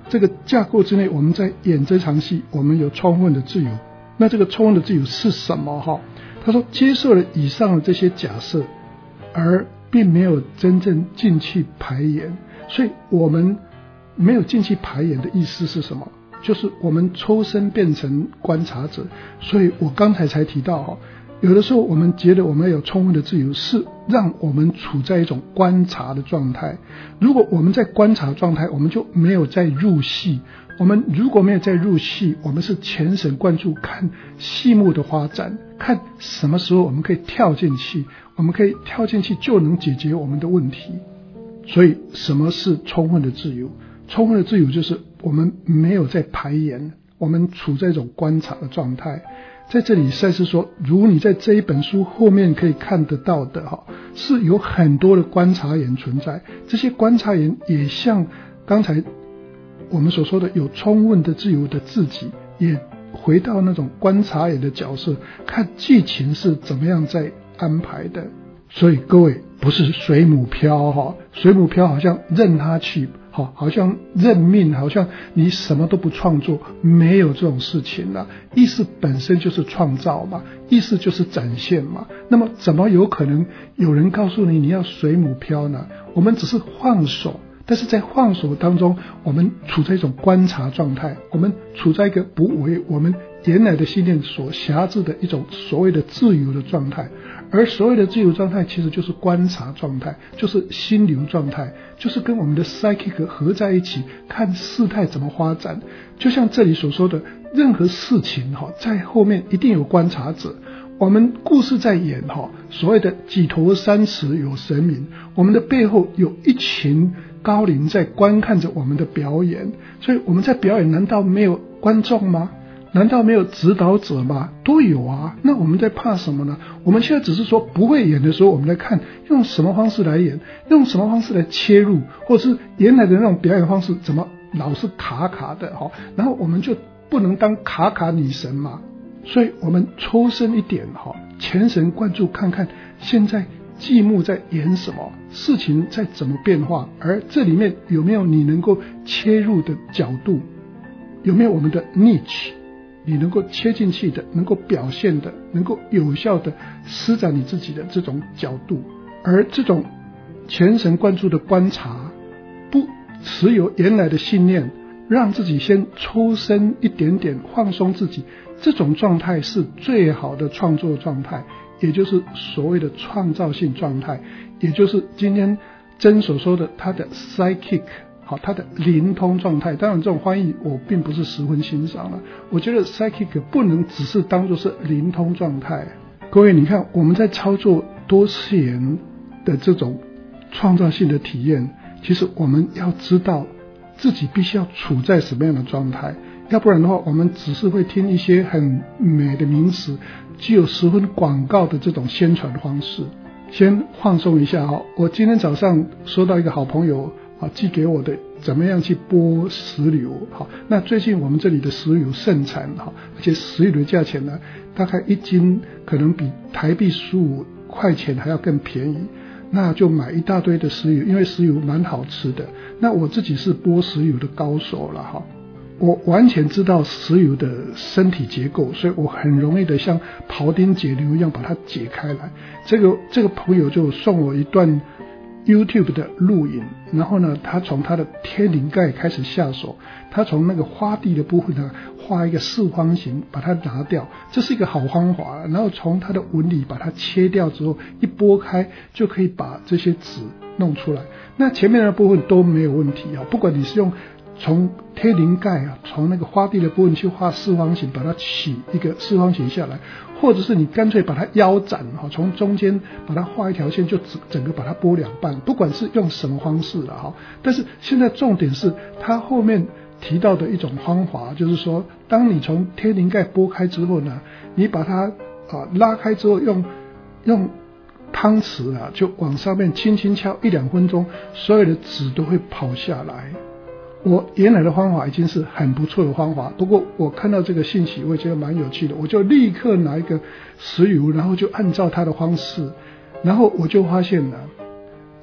这个架构之内，我们在演这场戏，我们有充分的自由。那这个充分的自由是什么？他说接受了以上的这些假设，而并没有真正进去排演。所以我们没有进去排演的意思是什么？就是我们抽身变成观察者。所以我刚才提到有的时候我们觉得我们有充分的自由，是让我们处在一种观察的状态。如果我们在观察状态，我们就没有在入戏。我们如果没有在入戏，我们是全神贯注看戏目的发展，看什么时候我们可以跳进去，我们可以跳进去就能解决我们的问题。所以什么是充分的自由？充分的自由就是我们没有在排演，我们处在一种观察的状态。在这里赛斯说，如你在这一本书后面可以看得到的是有很多的观察员存在。这些观察员也像刚才我们所说的有充分的自由的自己，也回到那种观察员的角色，看剧情是怎么样在安排的。所以各位，不是水母漂水母漂好像任他去，好像认命，好像你什么都不创作，没有这种事情啦。意识本身就是创造嘛，意识就是展现嘛。那么怎么有可能有人告诉你要水母漂呢？我们只是放手，但是在放手当中，我们处在一种观察状态，我们处在一个不为我们原来的信念所辖制的一种所谓的自由的状态。而所谓的自由状态其实就是观察状态，就是心流状态，就是跟我们的 psychic 合在一起，看事态怎么发展。就像这里所说的，任何事情在后面一定有观察者。我们故事在演所谓的几头三尺有神明，我们的背后有一群高龄在观看着我们的表演。所以我们在表演，难道没有观众吗？难道没有指导者吗？都有啊。那我们在怕什么呢？我们现在只是说不会演的时候，我们来看用什么方式来演，用什么方式来切入，或者是原来的那种表演方式怎么老是卡卡的然后我们就不能当卡卡女神嘛。所以我们抽身一点全神贯注看看现在剧目在演什么，事情在怎么变化，而这里面有没有你能够切入的角度，有没有我们的 niche，你能够切进去的，能够表现的，能够有效的施展你自己的这种角度。而这种全神贯注的观察，不持有原来的信念，让自己先抽身一点点，放松自己，这种状态是最好的创作状态，也就是所谓的创造性状态，也就是今天真所说的他的 psychic，它的灵通状态。当然这种翻译我并不是十分欣赏了，我觉得 psychic 不能只是当作是灵通状态。各位你看，我们在操作多次元的这种创造性的体验，其实我们要知道自己必须要处在什么样的状态，要不然的话我们只是会听一些很美的名词，具有十分广告的这种宣传方式。先放松一下我今天早上收到一个好朋友寄给我的怎么样去剥石榴。那最近我们这里的石榴盛产而且石榴的价钱呢，大概一斤可能比台币15块钱还要更便宜。那就买一大堆的石榴，因为石榴蛮好吃的。那我自己是剥石榴的高手了我完全知道石榴的身体结构，所以我很容易的像庖丁解牛一样把它解开来。这个朋友就送我一段 YouTube 的录影，然后呢他从他的天灵盖开始下手，他从那个花蒂的部分呢画一个四方形把它拿掉，这是一个好方法。然后从它的纹理把它切掉之后，一拨开就可以把这些纸弄出来。那前面的部分都没有问题不管你是用从天灵盖从那个花蒂的部分去画四方形，把它起一个四方形下来，或者是你干脆把它腰斩从中间把它画一条线，就整个把它剥两半，不管是用什么方式了但是现在重点是它后面提到的一种方法，就是说当你从天灵盖剥开之后呢，你把它拉开之后，用汤匙就往上面轻轻敲1-2分钟，所有的纸都会跑下来。我原来的方法已经是很不错的方法，不过我看到这个信息我也觉得蛮有趣的，我就立刻拿一个石榴，然后就按照它的方式，然后我就发现了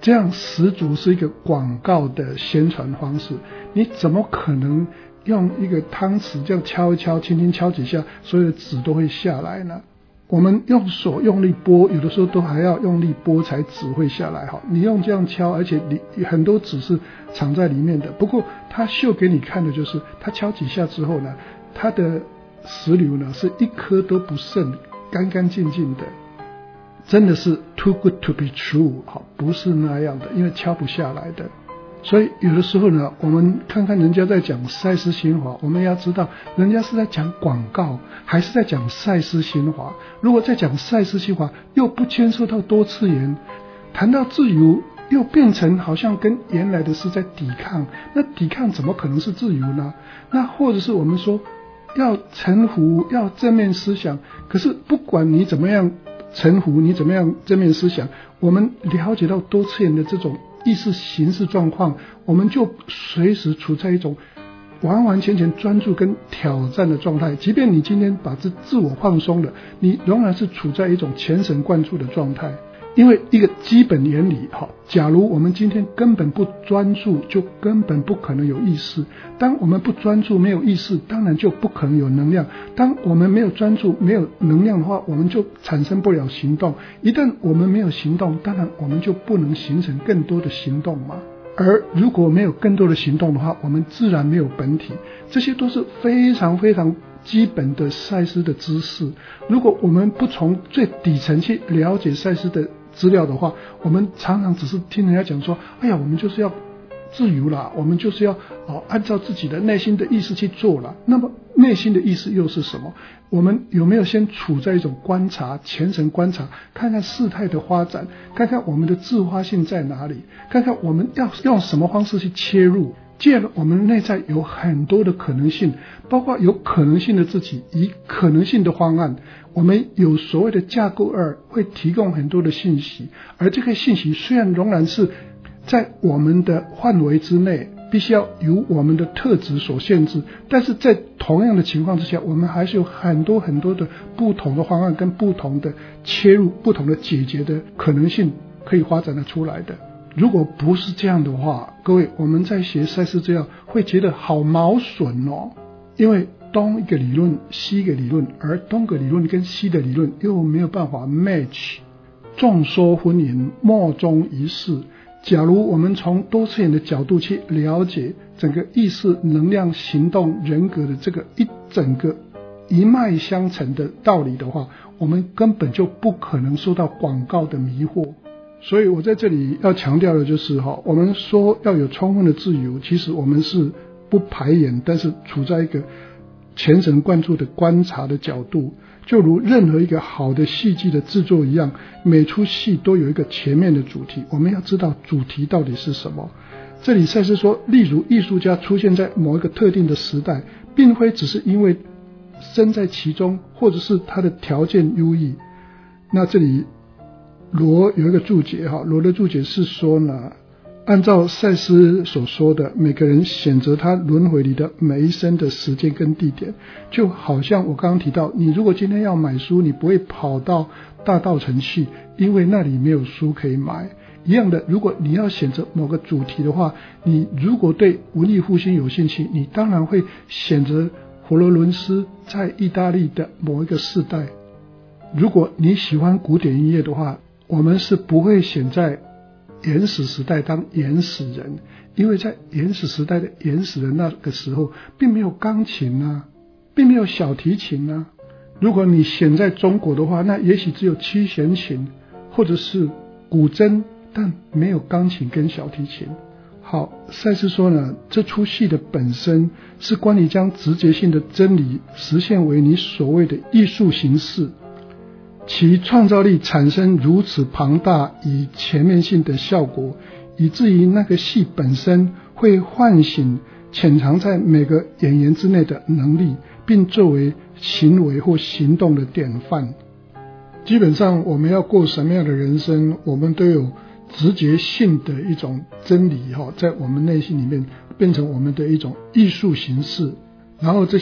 这样十足是一个广告的宣传方式。你怎么可能用一个汤匙这样敲一敲，轻轻敲几下，所有的纸都会下来呢？我们用手用力拨，有的时候都还要用力拨才纸会下来。你用这样敲，而且你很多纸是藏在里面的。不过他秀给你看的就是他敲几下之后呢，他的石榴呢是一颗都不剩，干干净净的，真的是 too good to be true， 不是那样的，因为敲不下来的。所以有的时候呢，我们看看人家在讲赛斯心法，我们要知道人家是在讲广告还是在讲赛斯心法。如果在讲赛斯心法，又不牵涉到多次元，谈到自由又变成好像跟原来的是在抵抗，那抵抗怎么可能是自由呢？那或者是我们说要臣服，要正面思想，可是不管你怎么样臣服，你怎么样正面思想，我们了解到多次元的这种意识形式状况，我们就随时处在一种完完全全专注跟挑战的状态。即便你今天把自我放松了，你仍然是处在一种全神贯注的状态。因为一个基本原理，假如我们今天根本不专注，就根本不可能有意识。当我们不专注没有意识，当然就不可能有能量。当我们没有专注没有能量的话，我们就产生不了行动。一旦我们没有行动，当然我们就不能形成更多的行动嘛。而如果没有更多的行动的话，我们自然没有本体。这些都是非常非常基本的赛斯的知识。如果我们不从最底层去了解赛斯的资料的话，我们常常只是听人家讲说，哎呀，我们就是要自由啦，我们就是要按照自己的内心的意识去做啦。那么内心的意识又是什么？我们有没有先处在一种观察，全程观察，看看事态的发展，看看我们的自发性在哪里，看看我们要用什么方式去切入。借了我们内在有很多的可能性，包括有可能性的自己，以可能性的方案，我们有所谓的架构2会提供很多的信息，而这个信息虽然仍然是在我们的范围之内，必须要由我们的特质所限制，但是在同样的情况之下，我们还是有很多很多的不同的方案跟不同的切入，不同的解决的可能性可以发展得出来的。如果不是这样的话，各位，我们在学赛斯资料会觉得好毛损哦，因为东一个理论西一个理论，而东个理论跟西的理论又没有办法 match， 众说纷纭，莫衷一是。假如我们从多次元的角度去了解整个意识、能量、行动、人格的这个一整个一脉相承的道理的话，我们根本就不可能受到广告的迷惑。所以我在这里要强调的就是我们说要有充分的自由，其实我们是不排演，但是处在一个全神贯注的观察的角度，就如任何一个好的戏剧的制作一样，每出戏都有一个前面的主题，我们要知道主题到底是什么。这里赛斯说，例如艺术家出现在某一个特定的时代，并非只是因为身在其中，或者是他的条件优异。那这里罗有一个注解，罗的注解是说呢，按照赛斯所说的，每个人选择他轮回里的每一生的时间跟地点，就好像我刚刚提到，你如果今天要买书，你不会跑到大稻埕去，因为那里没有书可以买。一样的，如果你要选择某个主题的话，你如果对文艺复兴有兴趣，你当然会选择佛罗伦斯在意大利的某一个世代。如果你喜欢古典音乐的话，我们是不会选在原始时代当原始人，因为在原始时代的原始人那个时候并没有钢琴啊，并没有小提琴啊。如果你选在中国的话，那也许只有七弦琴或者是古筝，但没有钢琴跟小提琴。好，赛斯说呢，这出戏的本身是关于将直觉性的真理实现为你所谓的艺术形式，其创造力产生如此庞大与全面性的效果，以至于那个戏本身会唤醒潜藏在每个演员之内的能力，并作为行为或行动的典范。基本上我们要过什么样的人生，我们都有直觉性的一种真理在我们内心里面变成我们的一种艺术形式，然后这些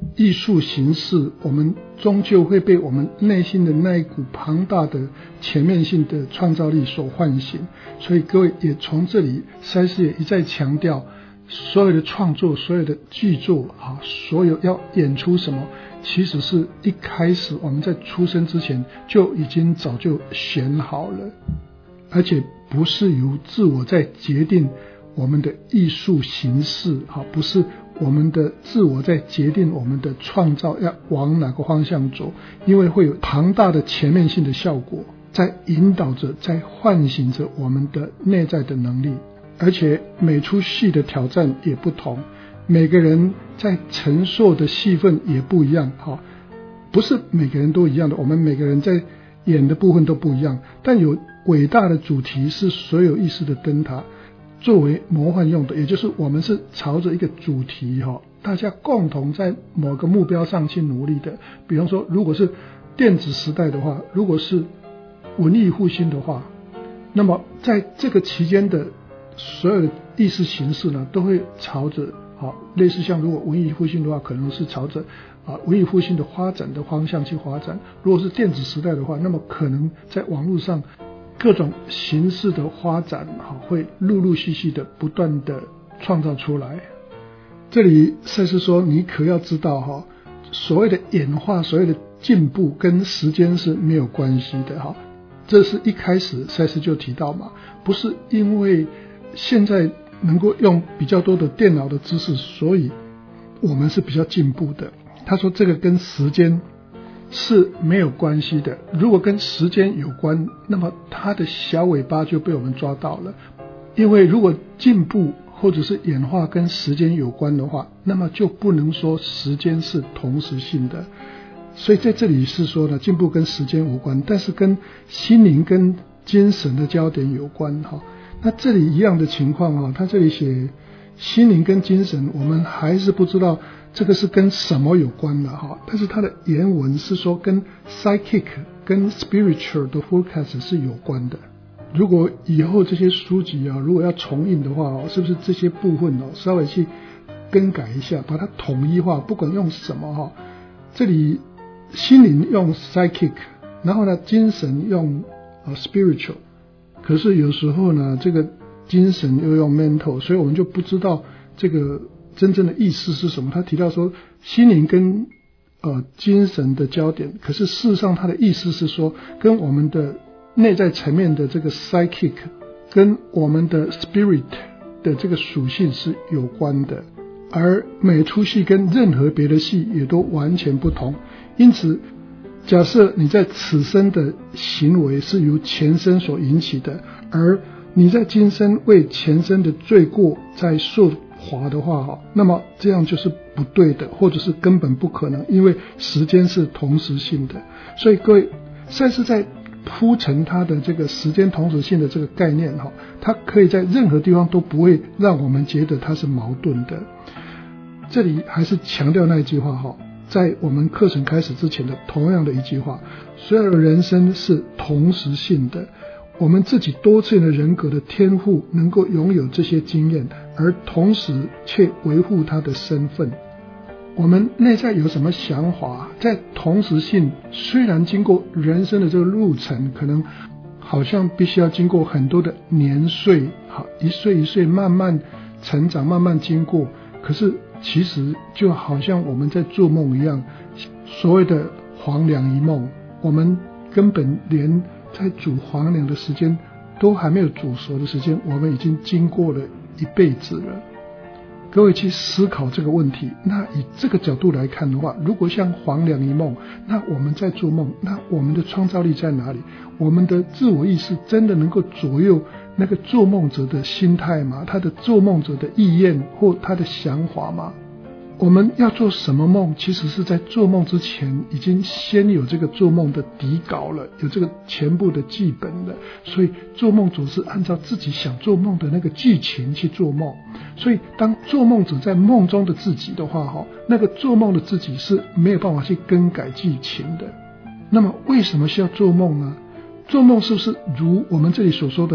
艺术形式，我们终究会被我们内心的那一股庞大的全面性的创造力所唤醒。所以各位也从这里，塞斯也一再强调，所有的创作，所有的剧作所有要演出什么，其实是一开始我们在出生之前就已经早就选好了，而且不是由自我在决定我们的艺术形式，不是我们的自我在决定我们的创造要往哪个方向走，因为会有庞大的全面性的效果在引导着，在唤醒着我们的内在的能力。而且每出戏的挑战也不同，每个人在承受的戏份也不一样，不是每个人都一样的，我们每个人在演的部分都不一样，但有伟大的主题是所有意识的灯塔作为魔幻用的，也就是我们是朝着一个主题大家共同在某个目标上去努力的。比方说如果是电子时代的话，如果是文艺复兴的话，那么在这个期间的所有的意识形式呢，都会朝着类似像如果文艺复兴的话，可能是朝着文艺复兴的发展的方向去发展。如果是电子时代的话，那么可能在网络上各种形式的发展会陆陆续续的不断的创造出来。这里赛斯说，你可要知道所谓的演化，所谓的进步跟时间是没有关系的这是一开始赛斯就提到嘛，不是因为现在能够用比较多的电脑的知识，所以我们是比较进步的。他说这个跟时间是没有关系的，如果跟时间有关，那么它的小尾巴就被我们抓到了。因为如果进步或者是演化跟时间有关的话，那么就不能说时间是同时性的。所以在这里是说呢，进步跟时间无关，但是跟心灵跟精神的焦点有关那这里一样的情况他这里写心灵跟精神，我们还是不知道这个是跟什么有关的但是它的原文是说跟 psychic 跟 spiritual 的 forecast 是有关的。如果以后这些书籍如果要重印的话是不是这些部分稍微去更改一下，把它统一化，不管用什么这里心灵用 psychic， 然后呢精神用spiritual， 可是有时候呢这个精神又用 mental， 所以我们就不知道这个真正的意思是什么。他提到说心灵跟精神的焦点，可是事实上他的意思是说跟我们的内在层面的这个 psychic 跟我们的 spirit 的这个属性是有关的，而每出戏跟任何别的戏也都完全不同。因此假设你在此生的行为是由前生所引起的，而你在今生为前生的罪过在受罚的话那么这样就是不对的，或者是根本不可能，因为时间是同时性的。所以各位赛斯在铺陈它的这个时间同时性的这个概念它可以在任何地方都不会让我们觉得它是矛盾的。这里还是强调那一句话在我们课程开始之前的同样的一句话，所有的人生是同时性的，我们自己多次元的人格的天赋能够拥有这些经验，而同时却维护他的身份。我们内在有什么想法，在同时性虽然经过人生的这个路程，可能好像必须要经过很多的年岁一岁一岁慢慢成长，慢慢经过，可是其实就好像我们在做梦一样，所谓的黄粱一梦，我们根本连在煮黄粱的时间都还没有煮熟的时间，我们已经经过了一辈子了。各位去思考这个问题，那以这个角度来看的话，如果像黄粱一梦，那我们在做梦，那我们的创造力在哪里？我们的自我意识真的能够左右那个做梦者的心态吗？他的做梦者的意愿或他的想法吗？我们要做什么梦，其实是在做梦之前已经先有这个做梦的底稿了，有这个全部的剧本了，所以做梦总是按照自己想做梦的那个剧情去做梦。所以当做梦者在梦中的自己的话那个做梦的自己是没有办法去更改剧情的。那么为什么需要做梦呢？做梦是不是如我们这里所说的，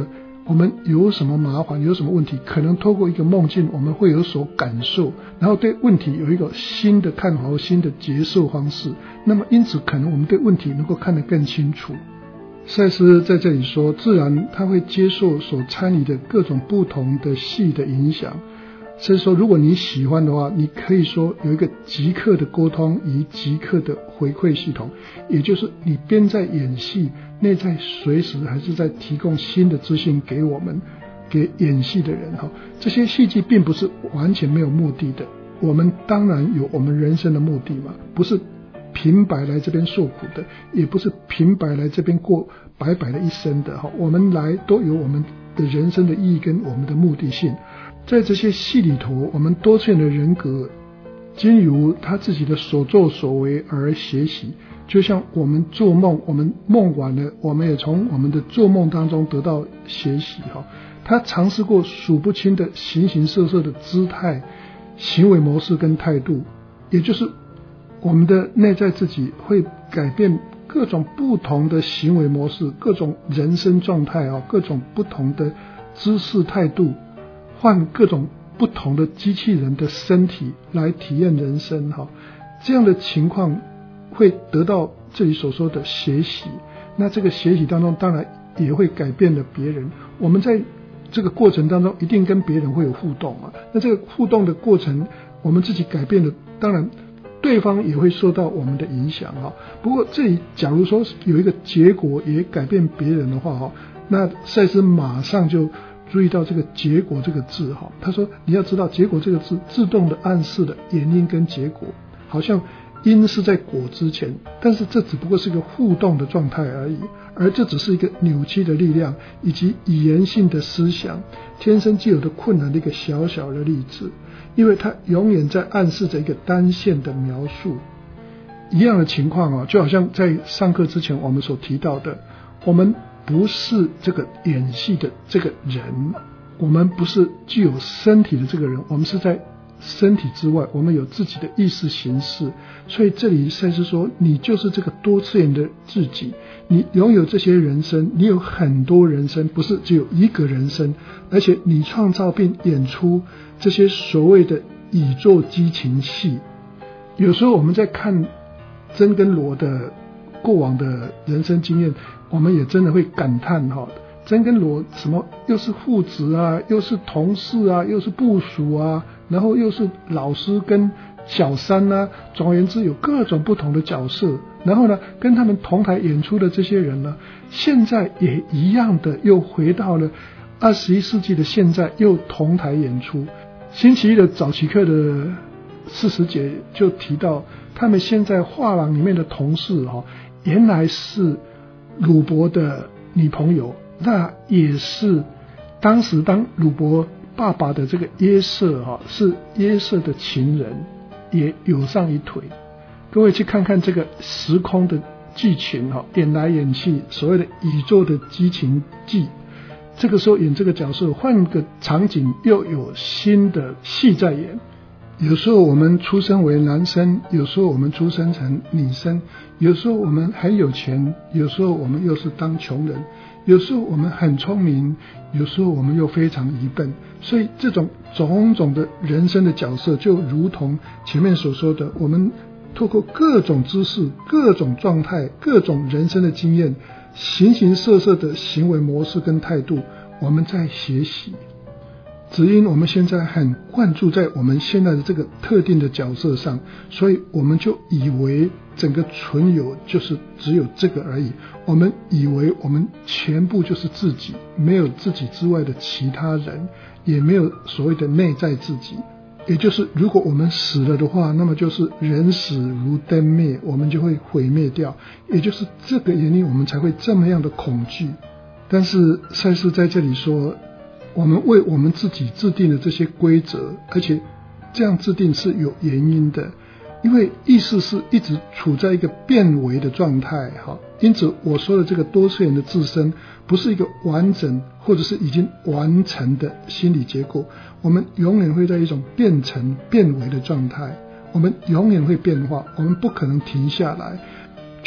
我们有什么麻烦有什么问题，可能透过一个梦境我们会有所感受，然后对问题有一个新的看法或新的接受方式，那么因此可能我们对问题能够看得更清楚。赛斯在这里说，自然他会接受所参与的各种不同的戏的影响，所以说如果你喜欢的话，你可以说有一个即刻的沟通与即刻的回馈系统，也就是你边在演戏，内在随时还是在提供新的资讯给我们，给演戏的人。这些戏剧并不是完全没有目的的，我们当然有我们人生的目的嘛，不是平白来这边受苦的，也不是平白来这边过白白的一生的，我们来都有我们的人生的意义跟我们的目的性。在这些戏里头，我们多次元的人格经由他自己的所作所为而学习，就像我们做梦，我们梦完了，我们也从我们的做梦当中得到学习。他尝试过数不清的形形色色的姿态、行为模式跟态度，也就是我们的内在自己会改变各种不同的行为模式，各种人生状态，各种不同的姿势态度，换各种不同的机器人的身体来体验人生。这样的情况会得到这里所说的学习，那这个学习当中当然也会改变了别人，我们在这个过程当中一定跟别人会有互动嘛，那这个互动的过程我们自己改变了，当然对方也会受到我们的影响。不过这里假如说有一个结果也改变别人的话，那赛斯马上就注意到这个结果这个字。他说你要知道结果这个字自动的暗示了原因跟结果，好像因是在果之前，但是这只不过是一个互动的状态而已，而这只是一个扭曲的力量以及语言性的思想天生既有的困难的一个小小的例子，因为它永远在暗示着一个单线的描述。一样的情况就好像在上课之前我们所提到的，我们不是这个演戏的这个人，我们不是具有身体的这个人，我们是在身体之外，我们有自己的意识形式。所以这里赛斯说，你就是这个多次元的自己，你拥有这些人生，你有很多人生，不是只有一个人生，而且你创造并演出这些所谓的宇宙激情戏。有时候我们在看真跟罗的过往的人生经验，我们也真的会感叹真跟罗什么又是父子啊，又是同事啊，又是部属啊，然后又是老师跟小三啊，总而言之有各种不同的角色，然后呢跟他们同台演出的这些人呢，现在也一样的又回到了21世纪的现在，又同台演出。星期一的早期课的40节就提到，他们现在画廊里面的同事原来是鲁伯的女朋友，那也是当时当鲁伯爸爸的这个约瑟是约瑟的情人，也有上一腿。各位去看看这个时空的剧情演来演去，所谓的宇宙的激情剧，这个时候演这个角色，换个场景又有新的戏在演。有时候我们出生为男生，有时候我们出生成女生，有时候我们很有钱，有时候我们又是当穷人，有时候我们很聪明，有时候我们又非常愚笨。所以这种种种的人生的角色，就如同前面所说的，我们透过各种知识、各种状态、各种人生的经验，形形色色的行为模式跟态度，我们在学习。只因我们现在很灌注在我们现在的这个特定的角色上，所以我们就以为整个存有就是只有这个而已，我们以为我们全部就是自己，没有自己之外的其他人，也没有所谓的内在自己。也就是如果我们死了的话，那么就是人死如灯灭，我们就会毁灭掉，也就是这个原因我们才会这么样的恐惧。但是赛斯在这里说，我们为我们自己制定的这些规则，而且这样制定是有原因的，因为意识是一直处在一个变为的状态，因此我说的这个多次元的自身不是一个完整或者是已经完成的心理结构，我们永远会在一种变成变为的状态，我们永远会变化，我们不可能停下来。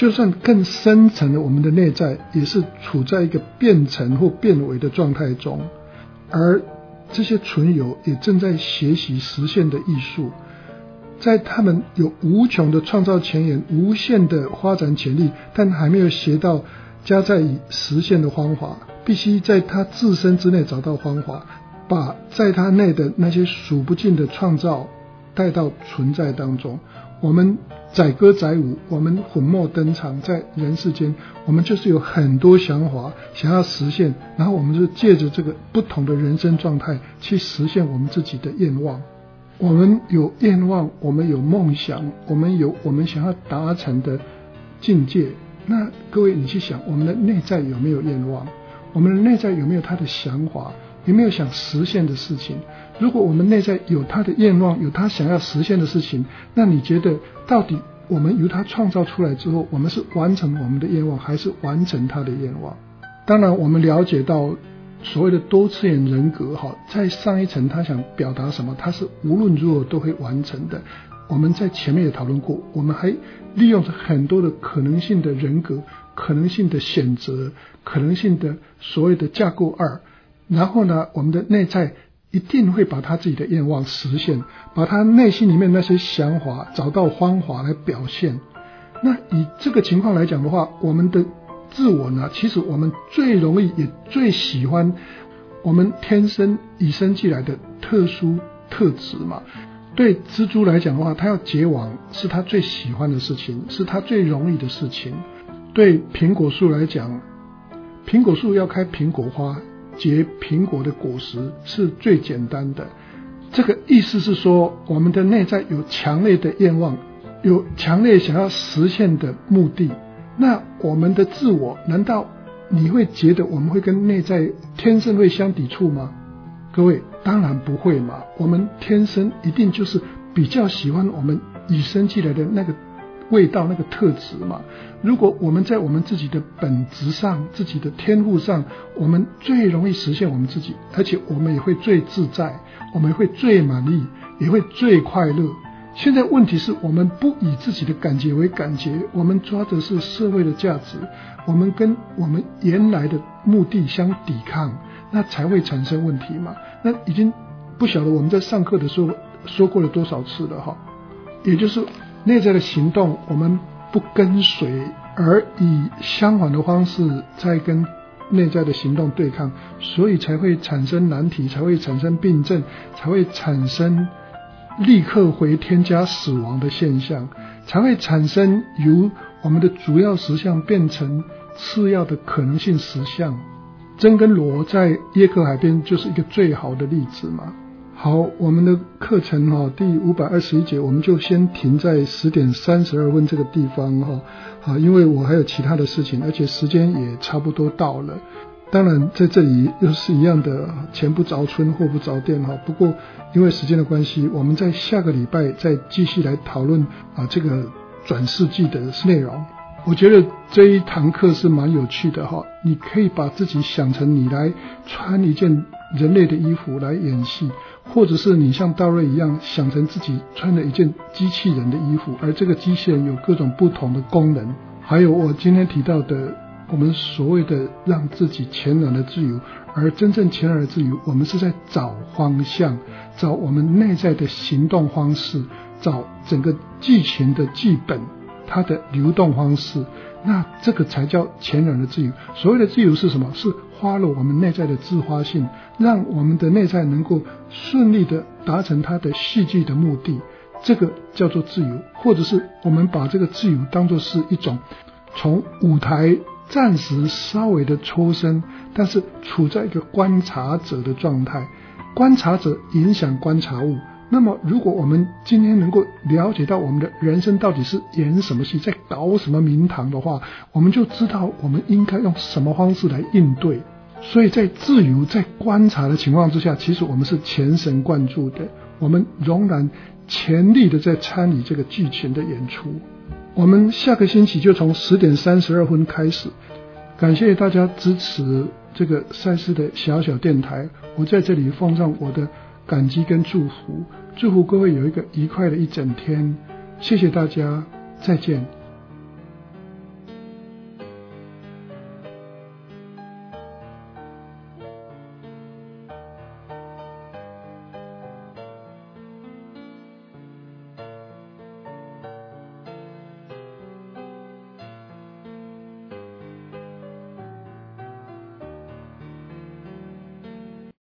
就算更深层的我们的内在也是处在一个变成或变为的状态中，而这些存有也正在学习实现的艺术，在他们有无穷的创造前沿，无限的发展潜力，但还没有学到加在以实现的方法，必须在他自身之内找到方法，把在他内的那些数不尽的创造带到存在当中。我们载歌载舞，我们混墨登场在人世间，我们就是有很多想法想要实现，然后我们就借着这个不同的人生状态去实现我们自己的愿望。我们有愿望，我们有梦想，我们有我们想要达成的境界。那各位你去想，我们的内在有没有愿望？我们的内在有没有他的想法？有没有想实现的事情？如果我们内在有他的愿望，有他想要实现的事情，那你觉得到底我们由他创造出来之后，我们是完成我们的愿望，还是完成他的愿望？当然我们了解到所谓的多次元人格在上一层他想表达什么，他是无论如何都会完成的。我们在前面也讨论过，我们还利用着很多的可能性的人格，可能性的选择，可能性的所谓的架构2，然后呢，我们的内在一定会把他自己的愿望实现，把他内心里面那些想法找到方法来表现。那以这个情况来讲的话，我们的自我呢，其实我们最容易也最喜欢我们天生与生俱来的特殊特质嘛。对蜘蛛来讲的话，它要结网是它最喜欢的事情，是它最容易的事情。对苹果树来讲，苹果树要开苹果花，结苹果的果实是最简单的。这个意思是说，我们的内在有强烈的愿望，有强烈想要实现的目的。那我们的自我，难道你会觉得我们会跟内在天生会相抵触吗？各位，当然不会嘛。我们天生一定就是比较喜欢我们与生俱来的那个味道，那个特质嘛。如果我们在我们自己的本质上，自己的天赋上，我们最容易实现我们自己，而且我们也会最自在，我们会最满意，也会最快乐。现在问题是我们不以自己的感觉为感觉，我们抓的是社会的价值，我们跟我们原来的目的相抵抗，那才会产生问题嘛。那已经不晓得我们在上课的时候说过了多少次了也就是内在的行动我们不跟随，而以相反的方式在跟内在的行动对抗，所以才会产生难题，才会产生病症，才会产生立刻回天家死亡的现象，才会产生由我们的主要实相变成次要的可能性实相。珍跟罗在耶克海边就是一个最好的例子嘛。好，我们的课程第521节我们就先停在10点32分这个地方因为我还有其他的事情，而且时间也差不多到了。当然在这里又是一样的，前不着村后不着店不过因为时间的关系，我们在下个礼拜再继续来讨论这个转世纪的内容。我觉得这一堂课是蛮有趣的你可以把自己想成你来穿一件人类的衣服来演戏，或者是你像大卫一样想成自己穿了一件机器人的衣服，而这个机器人有各种不同的功能。还有我今天提到的我们所谓的让自己全然的自由，而真正全然的自由，我们是在找方向，找我们内在的行动方式，找整个剧情的剧本它的流动方式，那这个才叫全然的自由。所谓的自由是什么？是花了我们内在的自发性，让我们的内在能够顺利的达成它的戏剧的目的，这个叫做自由。或者是我们把这个自由当作是一种从舞台暂时稍微的抽身，但是处在一个观察者的状态，观察者影响观察物。那么如果我们今天能够了解到我们的人生到底是演什么戏，在搞什么名堂的话，我们就知道我们应该用什么方式来应对。所以在自由在观察的情况之下，其实我们是全神贯注的，我们仍然全力的在参与这个剧情的演出。我们下个星期就从10点32分开始。感谢大家支持这个赛斯的小小电台，我在这里奉上我的感激跟祝福，祝福各位有一个愉快的一整天。谢谢大家，再见。